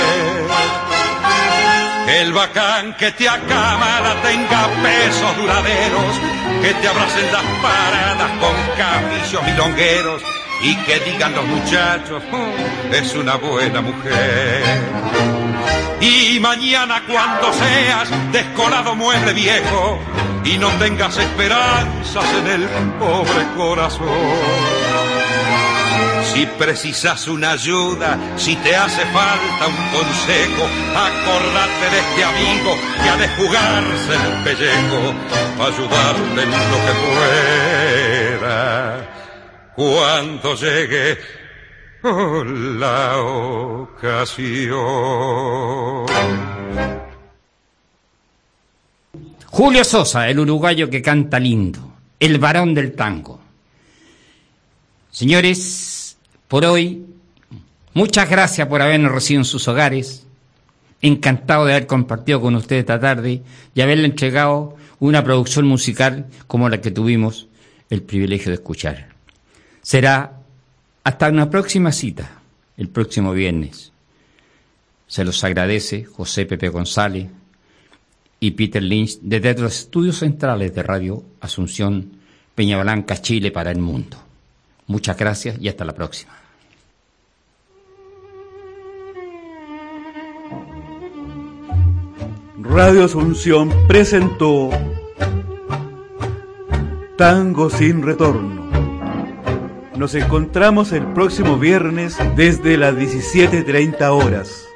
Que el bacán que te acamala tenga pesos duraderos, que te abracen las paradas con capillos milongueros y que digan los muchachos, es una buena mujer. Y mañana cuando seas descolado mueble viejo y no tengas esperanzas en el pobre corazón, si precisas una ayuda, si te hace falta un consejo, acordate de este amigo que ha de jugarse el pellejo para ayudarte en lo que pueda cuando llegue la ocasión. Julio Sosa, el uruguayo que canta lindo, el varón del tango. Señores, por hoy, muchas gracias por habernos recibido en sus hogares. Encantado de haber compartido con ustedes esta tarde y haberle entregado una producción musical como la que tuvimos el privilegio de escuchar. Será hasta una próxima cita, el próximo viernes. Se los agradece José Pepe González y Peter Lynch desde los estudios centrales de Radio Asunción, Peñablanca, Chile para el mundo. Muchas gracias y hasta la próxima. Radio Asunción presentó Tango sin Retorno. Nos encontramos el próximo viernes desde las 17:30 horas.